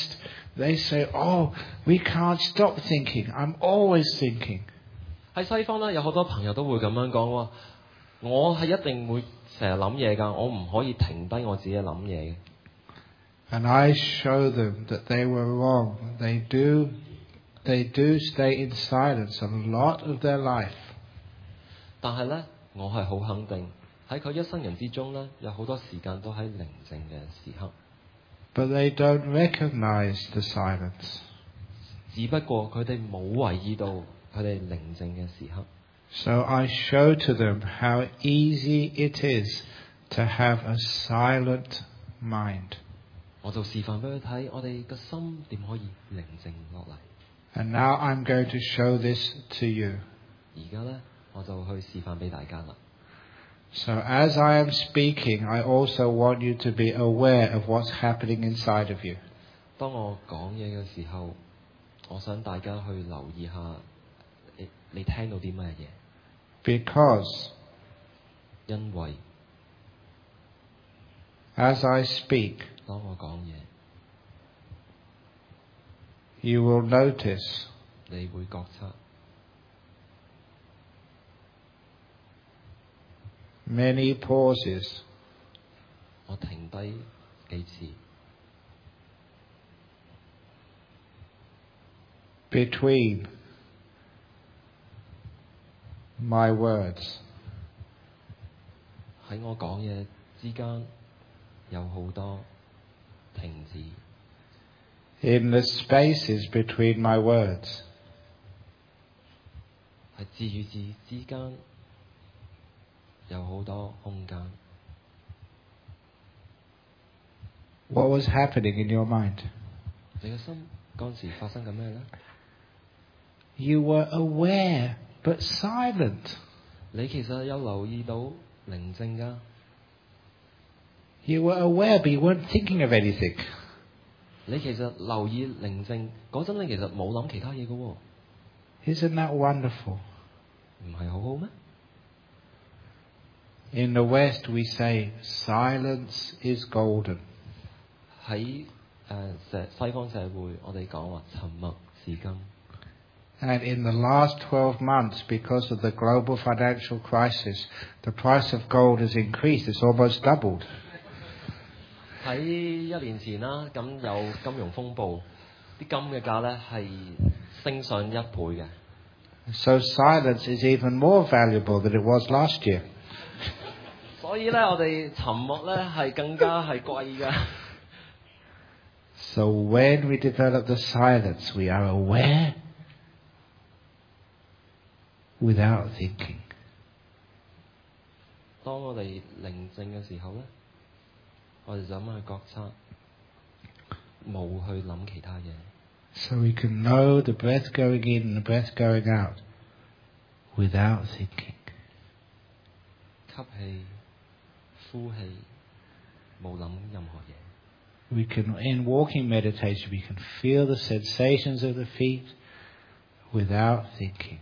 they say, "Oh, we can't stop thinking. I'm always thinking." 喺西方咧，有好多朋友都會咁樣講喎。我係一定會成日諗嘢㗎，我唔可以停低我自己諗嘢嘅。 And I show them that they were wrong. They do stay in silence a lot of their life. 但係咧，我係好肯定喺佢一生人之中咧，有好多時間都喺寧靜嘅時刻。 But they don't recognize the silence. 只不過佢哋冇為意到佢哋寧靜嘅時刻。 So I show to them how easy it is to have a silent mind. 我就示範俾佢睇，我哋嘅心點可以寧靜落嚟。 And now I'm going to show this to you. 而家咧，我就去示範俾大家啦。 So as I am speaking, I also want you to be aware of what's happening inside of you. 當我講嘢嘅時候，我想大家去留意下，你聽到啲咩嘢？ Because 因為 as I speak, 當我講嘢， you will notice 你會覺察 many pauses 我停低幾次 between my words. 喺我講嘢之間有好多停止。 In the spaces between my words, 係字與字之間有好多空間。 what was happening in your mind? 你嘅心嗰陣時發生緊咩呢？ You were aware but silent. 你其實有留意到寧靜㗎。 You were aware but you weren't thinking of anything. 你其實留意寧靜嗰陣，你其實冇諗其他嘢㗎喎。 Isn't that wonderful? 唔係好好咩？ In the West we say silence is golden. 喺西方社會，我哋講話沉默是金。 And in the last 12 months, because of the global financial crisis, the price of gold has increased. It's almost doubled. 喺一年前啦，咁有金融風暴，啲金嘅價咧係升上1倍嘅。 So silence is even more valuable than it was last year. 所以咧，我哋沉默咧係更加係貴㗎。 So when we develop the silence, we are aware without thinking. 當我哋寧靜嘅時候咧，我哋就咁去覺察，冇去諗其他嘢。 So we can know the breath going in and the breath going out without thinking. 吸氣、呼氣，冇諗任何嘢。 We can, in walking meditation, we can feel the sensations of the feet without thinking.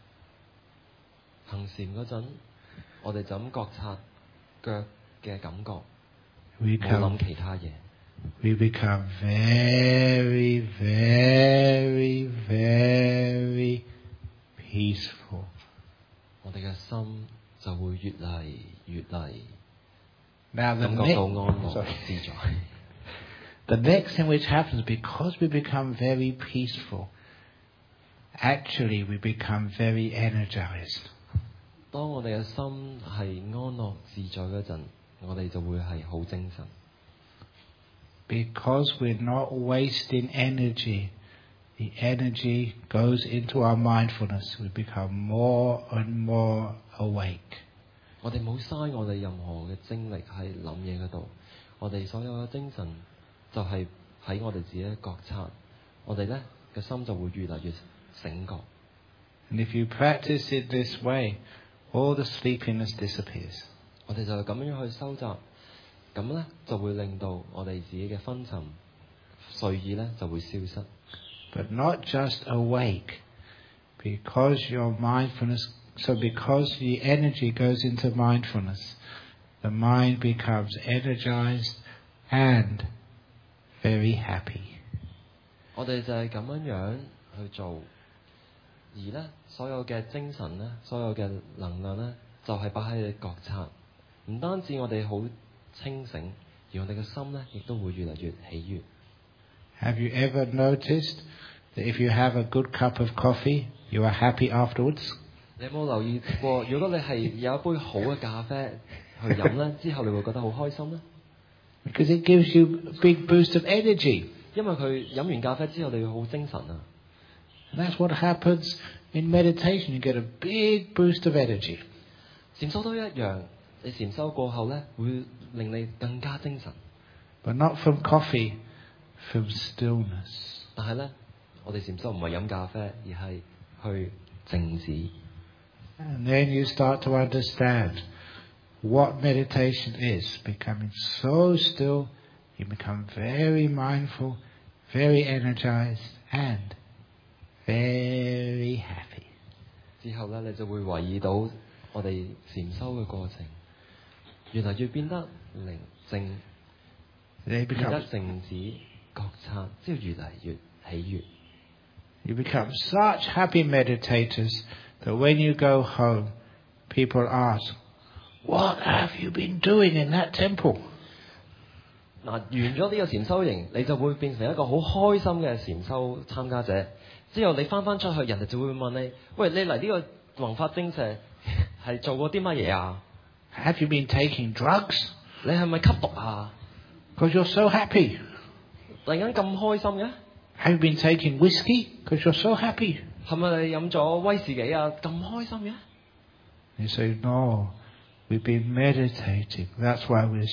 行禪嗰陣，我哋就咁覺察腳嘅感覺， We 冇諗 become, 其他嘢。 we become very, very, very peaceful. 我哋嘅心就會越嚟越嚟 Now 感覺到安樂 sorry. 自在。 The next thing which happens, because we become very peaceful, actually we become very energized. 當我哋嘅心係安樂自在嗰陣，我哋就會係好精神。 Because we're not wasting energy, the energy goes into our mindfulness. We become more and more awake. 我哋冇嘥我哋任何嘅精力喺諗嘢嗰度，我哋所有嘅精神就係喺我哋自己嘅覺察，我哋咧嘅心就會越嚟越醒覺。 And if you practice it this way, all the sleepiness disappears. 我哋就咁樣去收集，咁咧就會令到我哋自己嘅昏沉睡意咧就會消失。 But not just awake, because your mindfulness, so because the energy goes into mindfulness, the mind becomes energized and very happy. 我哋就係咁樣去做，而咧所有嘅精神咧，所有嘅能量咧，就係擺喺你覺察。唔單止我哋好清醒，而我哋嘅心咧，亦都會越嚟越喜悅。 Have you ever noticed that if you have a good cup of coffee, you are happy afterwards? 你有冇留意過？如果你係有一杯好嘅咖啡去飲咧，之後你會覺得好開心咧？ Because it gives you a big boost of energy. 因為佢飲完咖啡之後，你會好精神啊。 And that's what happens in meditation. You get a big boost of energy. 禪修都一樣，你禪修過後咧，會令你更加精神。 But not from coffee, from stillness. 但係咧，我哋禪修唔係飲咖啡，而係去靜止。 And then you start to understand what meditation is. Becoming so still, you become very mindful, very energized, and very happy. 之後咧，你就會懷疑到我哋禪修嘅過程，越嚟越變得寧靜，變得靜止覺察，之後越嚟越喜悅。 You become such happy meditators that when you go home, people ask, "What have you been doing in that temple?" 嗱，完咗呢個禪修營，你就會變成一個好開心嘅禪修參加者。之後你翻出去，人哋就會問你：喂，你嚟呢個弘法精舍係做過啲乜嘢啊 Have you been taking drugs? 你係咪吸毒啊？ Because you're so happy. 突然間咁開心嘅？ Have you been taking whiskey? Because you're so happy. 係咪你飲咗威士忌啊？咁開心嘅？ You say, "No, we've been meditating. That's why we're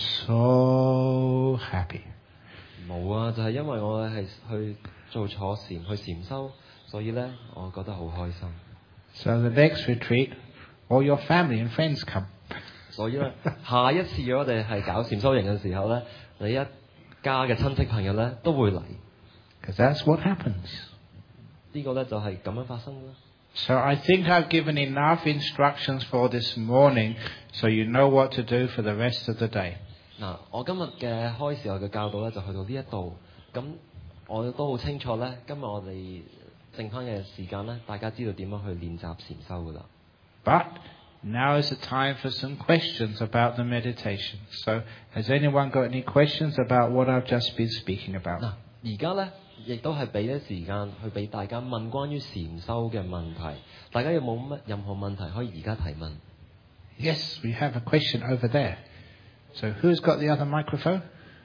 so happy." 冇啊，就係因為我係去做坐禪，去禪修，所以咧，我覺得好開心。 So the next retreat, all your family and friends come. 所以咧，下一次我哋係搞禪修營嘅時候咧，你一家嘅親戚朋友咧都會嚟。 Because that's what happens. 呢個咧就係咁樣發生啦。 So I think I've given enough instructions for this morning, so you know what to do for the rest of the day. 嗱，我今日嘅開始我嘅教導咧就去到呢一度，咁我都好清楚咧，今日我哋剩翻嘅時間咧，大家知道點樣去練習禪修噶啦。 But now is the time for some questions about the meditation. So has anyone got any questions about what I've just been speaking about? 嗱，而家咧亦都係俾啲時間去俾大家問關於禪修嘅問題。大家有冇乜任何問題可以而家提問 Yes, we have a question over there. So who's got the other microphone?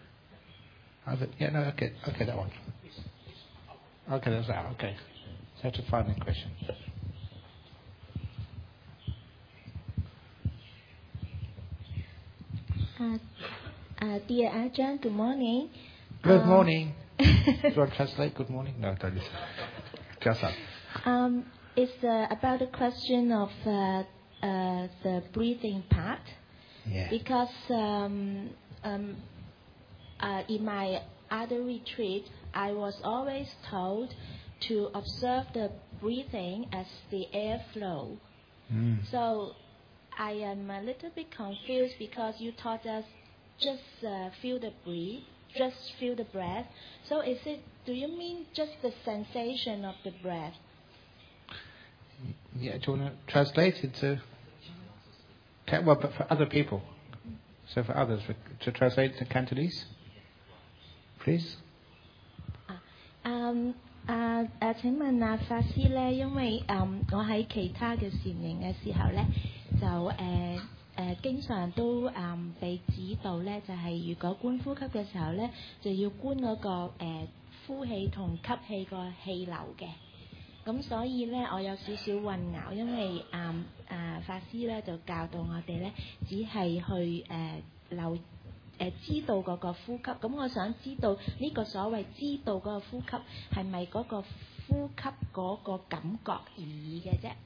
Yeah, no, okay, that one. Okay, that's that. Okay, so have to find the question. Dear Ajahn, good morning. Good morning. Do you want to translate? Good morning? No, don't listen. Just up. It's about the question of the breathing part. Yeah. Because in my other retreat, I was always told to observe the breathing as the airflow. So I am a little bit confused because you taught us just feel the breath. So do you mean just the sensation of the breath? Yeah, do you want to translate it to... Well, but for other people. So for others, to translate to Cantonese, please. 請問法師咧，因為我喺其他嘅禪營嘅時候咧，就經常都被指導咧，就係如果觀呼吸嘅時候咧，就要觀嗰個呼氣同吸氣個氣流嘅。咁所以咧，我有少少混淆，因為法師咧就教導我哋咧，只係去知道嗰個呼吸。咁我想知道呢個所謂知道嗰個呼吸係咪嗰個呼吸嗰個感覺而已嘅啫？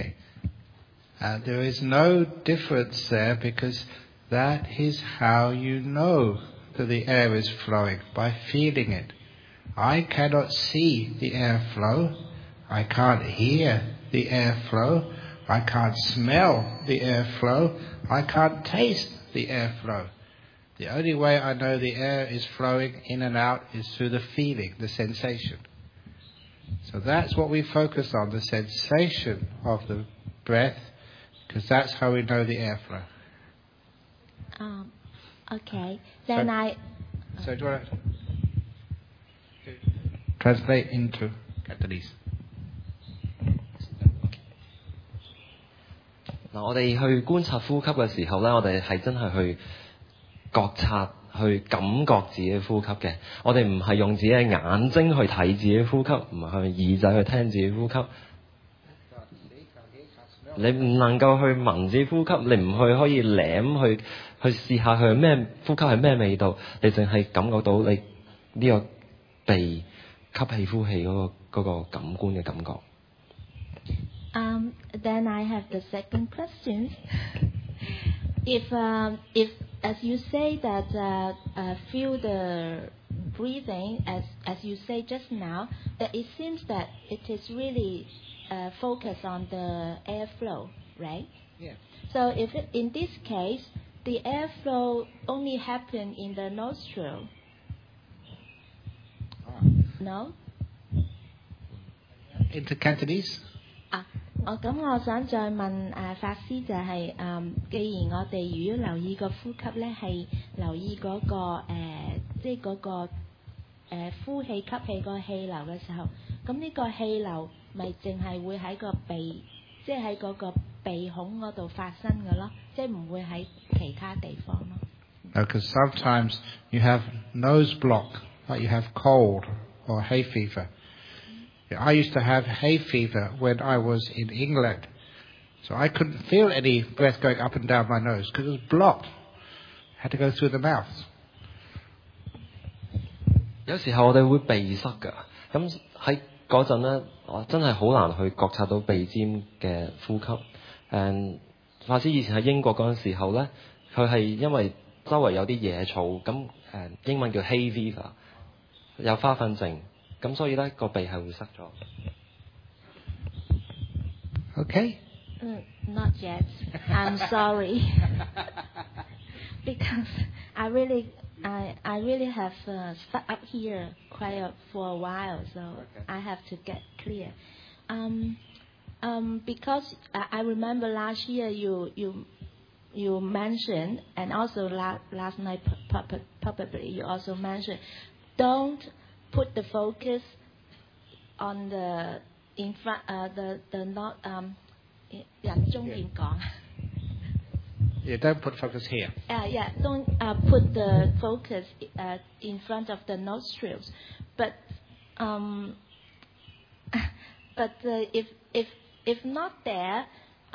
Okay. There is no difference there because that is how you know that the air is flowing, by feeling it. I cannot see the airflow. I can't hear the airflow. I can't smell the airflow. I can't taste the airflow. The only way I know the air is flowing in and out is through the feeling, the sensation. So that's what we focus on, the sensation of the breath, because that's how we know the airflow. Okay. Then So do you want to translate into Cantonese? 嗱，我哋去觀察呼吸嘅時候咧，我哋係真係去覺察、去感覺自己嘅呼吸嘅。我哋唔係用自己嘅眼睛去睇自己嘅呼吸，唔係用耳仔去聽自己呼吸。你唔能夠去聞自己呼吸，你唔去可以舐去試下佢咩呼吸係咩味道，你淨係感覺到你呢個鼻吸氣呼氣嗰個感官嘅感覺。 Then I have the second question. If as you say that feel the breathing as you say just now, that it seems that it is really focused on the airflow, right? Yeah. So if in this case the airflow only happen in the nostril, no? Into Cantonese? 咁我想再問法師就係既然我哋如果留意個呼吸咧，係留意嗰個即係嗰個呼氣吸氣個氣流嘅時候，咁呢個氣流咪淨係會喺個鼻，即係喺嗰個鼻孔嗰度發生嘅咯，即係唔會喺其他地方咯。 Because sometimes you have nose block, like you have cold or hay fever. I used to have hay fever when I was in England, so I couldn't feel any breath going up and down my nose because it was blocked. I had to go through the mouth. 有時候我哋會鼻塞㗎，咁喺嗰陣咧，我真係好難去覺察到鼻尖嘅呼吸。法師以前喺英國嗰陣時候咧，佢係因為周圍有啲野草，咁英文叫 hay fever， 有花粉症。咁所以咧個鼻係會塞咗。 Okay? Not yet. I'm sorry. Because I really have stuck up here for a while, so I have to get clear. Because I remember last year you mentioned, and also last night probably you also mentioned, don't put the focus on the in front the not 人中點講 Yeah, don't put focus here. Yeah, don't put the focus in front of the nostrils, but if not there,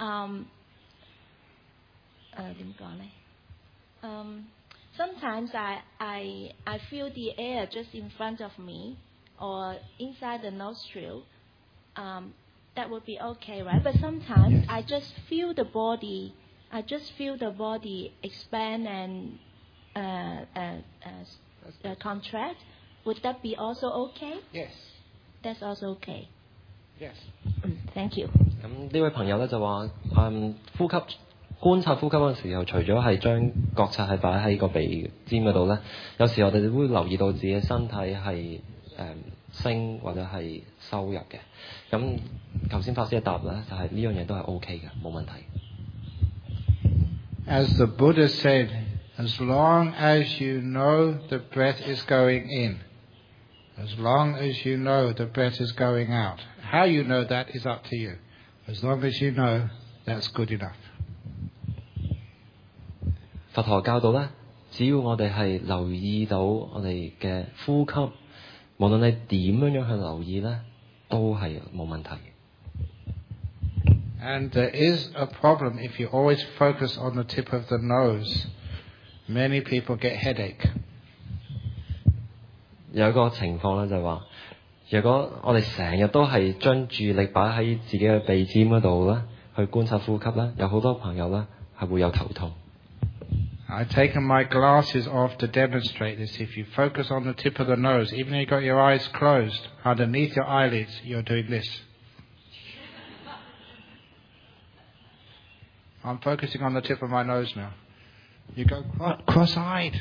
點講呢？Sometimes I feel the air just in front of me or inside the nostril. That would be okay, right? But sometimes I just feel the body. I just feel the body expand and contract. Would that be also okay? Yes. That's also okay. Yes. Thank you. 咁呢位朋友咧就話呼吸。觀察呼吸嗰陣時候，除咗係將覺察係擺喺個鼻尖嗰度咧，有時我哋會留意到自己身體係升或者係收入嘅。咁頭先法師嘅答咧，就係呢樣嘢都係 OK 嘅，冇問題。 As the Buddha said, as long as you know the breath is going in, as long as you know the breath is going out, how you know that is up to you. As long as you know, that's good enough. 佛陀教導咧，只要我哋係留意到我哋嘅呼吸，無論你點樣去留意咧，都係冇問題。 And there is a problem if you always focus on the tip of the nose. Many people get headache. 有一個情況咧就係話，如果我哋成日都係將注意力擺喺自己嘅鼻尖嗰度咧，去觀察呼吸咧，有好多朋友咧係會有頭痛。 I've taken my glasses off to demonstrate this. If you focus on the tip of the nose, even if you've got your eyes closed, underneath your eyelids, you're doing this. I'm focusing on the tip of my nose now. You go cross-eyed.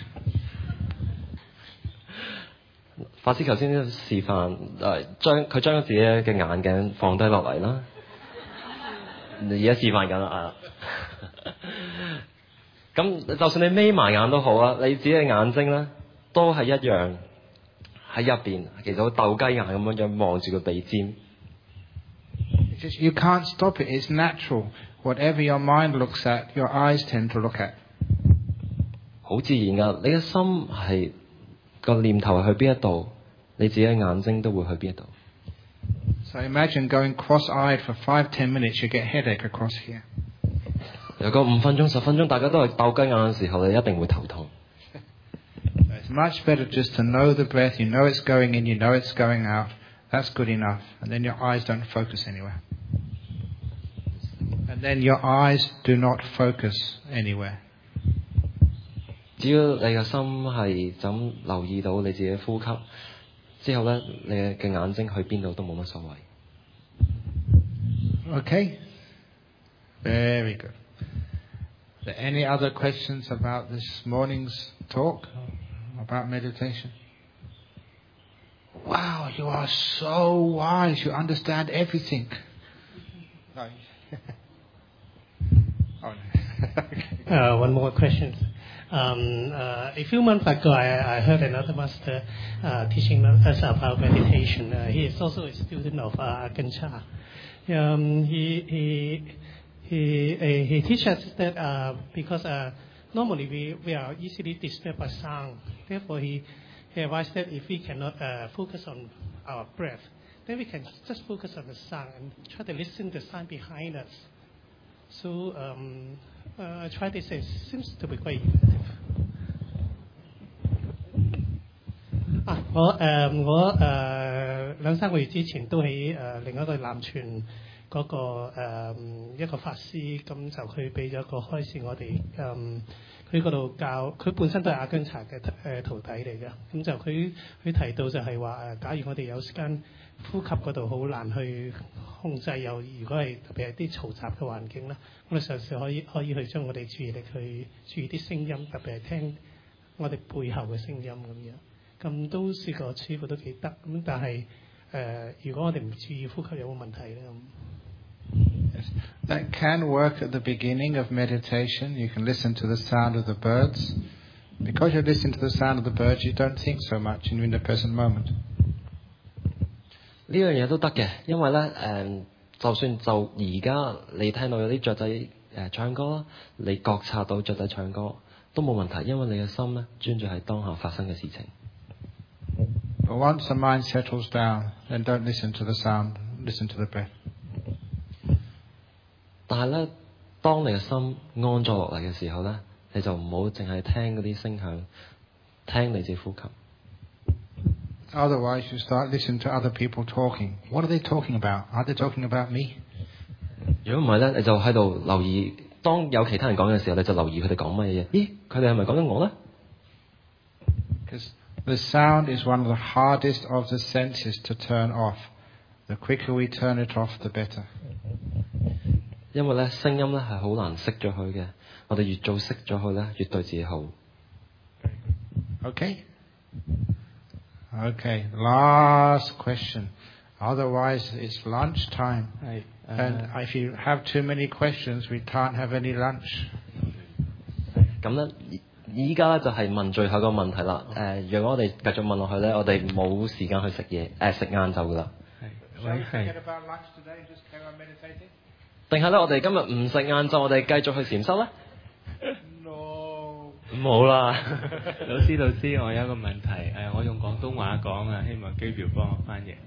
法師頭先示範佢將自己嘅眼鏡放低落嚟啦，而家示範緊啦。咁就算你眯埋眼都好啊，你自己嘅眼睛咧都係一樣喺入邊，其實好鬥雞眼咁樣望住個鼻尖。 You can't stop it. It's natural. Whatever your mind looks at, your eyes tend to look at. 好自然噶，你嘅心係個念頭係去邊一度，你自己嘅眼睛都會去邊一度。 So imagine going cross-eyed for 5-10 minutes, you get headache across here. 有個5分鐘、10分鐘，大家都係鬥雞眼嘅時候，你一定會頭痛。 It's much better just to know the breath. You know it's going in, you know it's going out. That's good enough. And then your eyes don't focus anywhere. And then your eyes do not focus anywhere. 只要你嘅心係咁留意到你自己嘅呼吸之後咧，你嘅眼睛去邊度都冇乜所謂。 Okay? Very good. Are there any other questions about this morning's talk? About meditation? Wow, you are so wise. You understand everything. Oh, no. One more question. A few months ago, I heard another master teaching us about meditation. He is also a student of Ajahn Chah. He teaches us that because normally we are easily disturbed by sound. Therefore, he advised that if we cannot focus on our breath, then we can just focus on the sound and try to listen to the sound behind us. So I tried this. It seems to be quite effective. 我2-3個月之前都喺另一個南傳嗰個一個法師，咁就佢俾咗個開示我哋，佢嗰度教，佢本身都係阿姜查嘅徒弟嚟嘅，咁就佢提到就係話假如我哋有間呼吸嗰度好難去控制，又如果係特別係啲嘈雜嘅環境啦，我哋嘗試可以去將我哋注意力去注意啲聲音，特別係聽我哋背後嘅聲音咁樣。咁都試過似乎都幾得，咁但係如果我哋唔注意呼吸有冇問題咧？ Yes. That can work at the beginning of meditation. You can listen to the sound of the birds. Because you listen to the sound of the birds, you don't think so much and you're in the present moment. 呢樣嘢都得嘅，因為咧就算就而家你聽到有啲雀仔唱歌啦，你覺察到雀仔唱歌都冇問題，因為你嘅心咧專注喺當下發生嘅事情。 But once the mind settles down, then don't listen to the sound, listen to the breath. 但係咧，當你嘅心安咗落嚟嘅時候咧，你就唔好淨係聽嗰啲聲響，聽你自己呼吸。 Otherwise, you start listening to other people talking. What are they talking about? Are they talking about me? 如果唔係咧，你就喺度留意，當有其他人講嘅時候，你就留意佢哋講乜嘢。咦，佢哋係咪講緊我咧？ Because the sound is one of the hardest of the senses to turn off. The quicker we turn it off, the better. 因為咧聲音咧係好難熄咗佢嘅，我哋越早熄咗佢咧，越對自己好。 Okay? Okay, last question. Otherwise, it's lunch time. And if you have too many questions, we can't have any lunch. 咁咧，依家咧就係問最後一個問題啦。如果我哋繼續問落去咧，我哋冇時間去食嘢，食晏晝噶啦。定係咧，我哋今日唔食晏晝，我哋繼續去禪修咧？ No. 冇啦，老師，我有一個問題，我用廣東話講啊，希望機票幫我翻譯。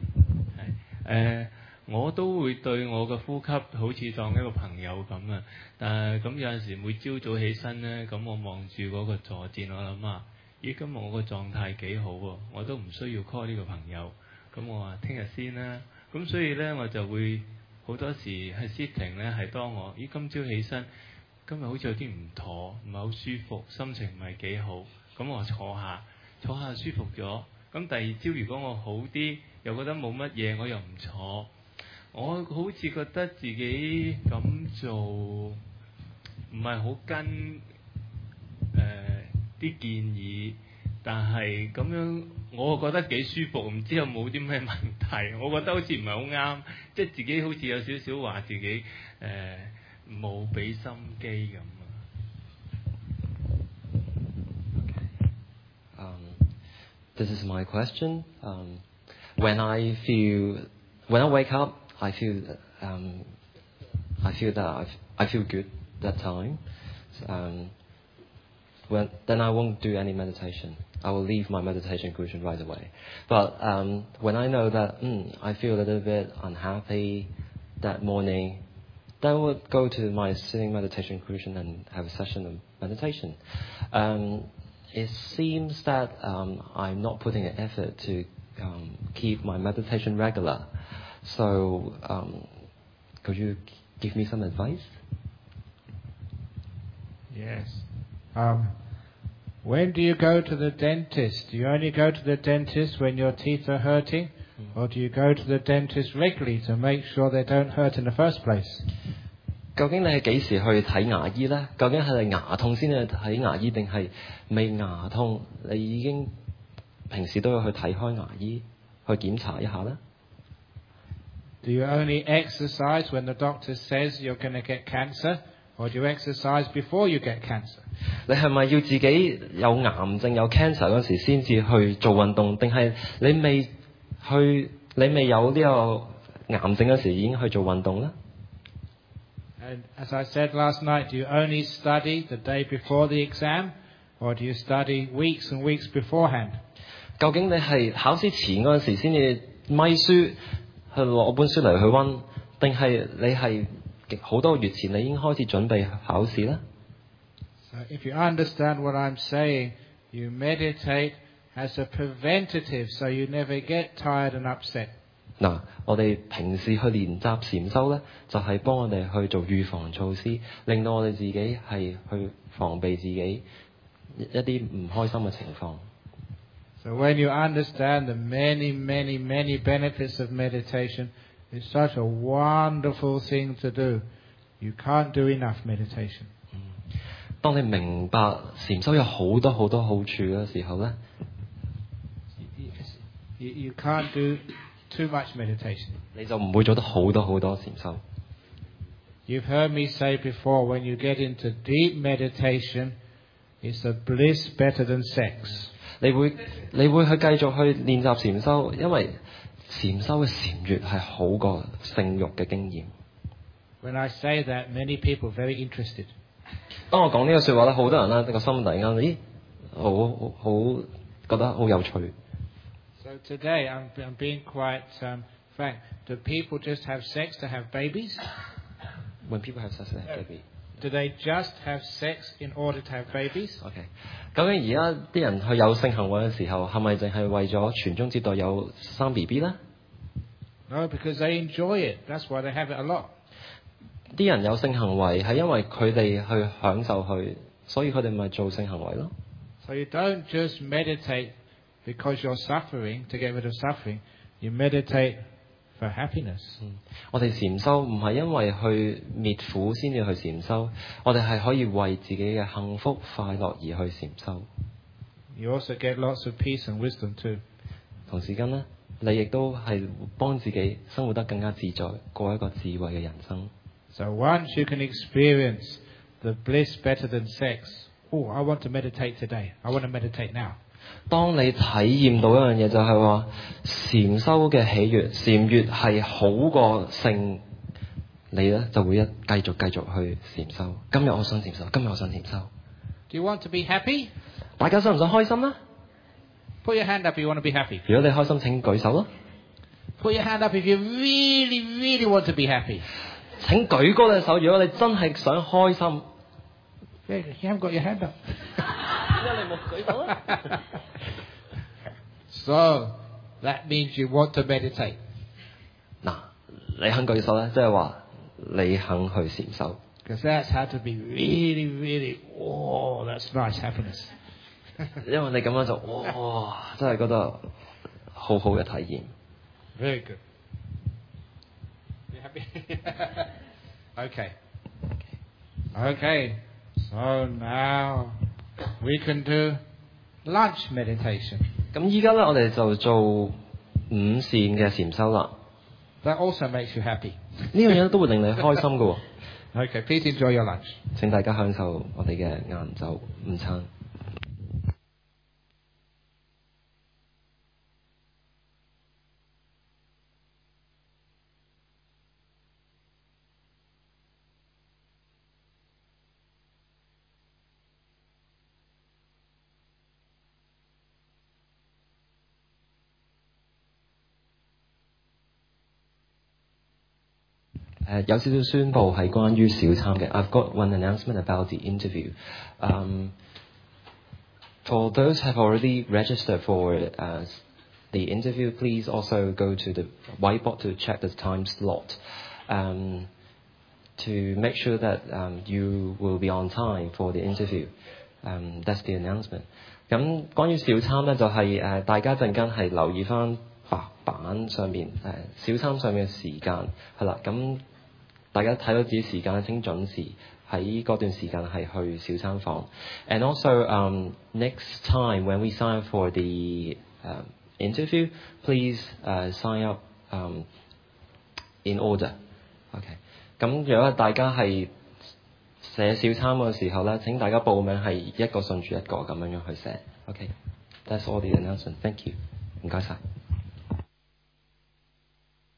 我都會對我嘅呼吸好似當一個朋友咁啊，但係咁有陣時每朝早起身咧，咁我望住嗰個坐墊，我諗啊，咦，今日我個狀態幾好喎，我都唔需要 call 呢個朋友，咁我話聽日先啦，咁所以咧我就會好多時喺 sitting 咧係當我咦今朝起身。今日好似有啲唔妥，唔係好舒服，心情唔係幾好，咁我坐下舒服咗。咁第二朝如果我好啲，又覺得冇乜嘢，我又唔坐，我好似覺得自己咁做唔係好跟啲建議，但係咁樣我覺得幾舒服，唔知有冇啲咩問題？我覺得好似唔係好啱，即係自己好似有少少話自己冇俾心機咁啊。 This is my question. When I wake up, I feel that I feel good that time. Then I won't do any meditation. I will leave my meditation cushion right away. But when I know that I feel a little bit unhappy that morning, then I would go to my sitting meditation cushion and have a session of meditation. It seems that I'm not putting an effort to keep my meditation regular. So could you give me some advice? Yes. When do you go to the dentist? Do you only go to the dentist when your teeth are hurting? Or do you go to the dentist regularly to make sure they don't hurt in the first place? 究竟你係幾時去睇牙醫呢？究竟係你牙痛先去睇牙醫，定係未牙痛你已經平時都要去睇開牙醫去檢查一下呢？ Do you only exercise when the doctor says you're going to get cancer? Or do you exercise before you get cancer? 你係咪要自己有癌症有 cancer 嗰時先至去做運動，定係你未有呢個癌症嗰時已經去做運動呢？ And as I said last night, do you only study the day before the exam? Or do you study weeks and weeks beforehand? 究竟你係考試前嗰時先至咪書去攞本書嚟去溫，定係你係好多月前你已經開始準備考試呢？ So if you understand what I'm saying, you meditate as a preventative, so you never get tired and upset. 嗱，我哋平時去練習禪修呢，就係幫我哋去做預防措施，令到我哋自己係去防備自己一啲唔開心嘅情況。 So when you understand the many, many, many benefits of meditation, it's such a wonderful thing to do. You can't do enough meditation. 當你明白禪修有好多好多好處嘅時候呢， You can't do too much meditation. 你就唔會做得好多好多禪修。 You've heard me say before, when you get into deep meditation, it's a bliss better than sex. 你會去繼續去練習禪修，因為禪修嘅禪悅係好過性慾嘅經驗。 When I say that, many people are very interested. 當我講呢個説話咧，好多人咧個心突然間，咦，好覺得好有趣。 So today I'm being quite frank. Do people just have sex to have babies? When people have sex, they have baby. Do they just have sex in order to have babies? OK， 究竟而家啲人去有性行為嘅時候，係咪淨係為咗傳宗接代有生 BB 咧？ No, because they enjoy it. That's why they have it a lot. 啲人有性行為係因為佢哋去享受佢，所以佢哋咪做性行為咯。 So you don't just meditate because you're suffering to get rid of suffering. You meditate for happiness. 我哋禪修唔係因為去滅苦先至去禪修，我哋係可以為自己嘅幸福快樂而去禪修。 You also get lots of peace and wisdom too. 同時間呢，你亦都係幫自己生活得更加自在，過一個智慧嘅人生。 So once you can experience the bliss better than sex, oh, I want to meditate today. I want to meditate now. 當你體驗到一樣嘢，就係話禪修嘅喜悅，禪悅係好過性，你呢就會繼續去禪修。今日我想禪修，今日我想禪修。 Do you want to be happy? 大家想唔想開心呢？ Put your hand up if you want to be happy. 如果你開心，請舉手咯。 Put your hand up if you really, really want to be happy. 請舉高隻手，如果你真係想開心。 Yeah, you haven't got your hand up. 點解你冇舉手啊？ So that means you want to meditate. 嗱，你肯舉手咧，即係話你肯去禪修。 Because that's how to be really, really, oh, that's nice happiness. 因為你咁樣就哇，真係覺得好好嘅體驗。 Very good. You happy? Okay. Okay. So now We can do lunch meditation. 咁依家咧，我哋就做午膳嘅禪修啦。 That also makes you happy. 呢樣嘢都會令你開心嘅喎。 Okay, please enjoy your lunch. 請大家享受我哋嘅晏晝午餐。有少少宣佈係關於小參嘅。I've got one announcement about the interview. For those who have already registered for the interview, please also go to the whiteboard to check the time slot to make sure that you will be on time for the interview. That's the announcement. 咁關於小參咧，就係大家陣間係留意翻白板上面小參上面嘅時間係啦。咁大家睇到自己時間，請準時喺嗰段時間係去小餐房。And also, next time when we sign up for the interview, please sign up in order. OK. 咁如果大家係寫小餐嘅時候咧，請大家報名係一個順住一個咁樣去寫。OK. That's all the announcement. Thank you. 唔該晒。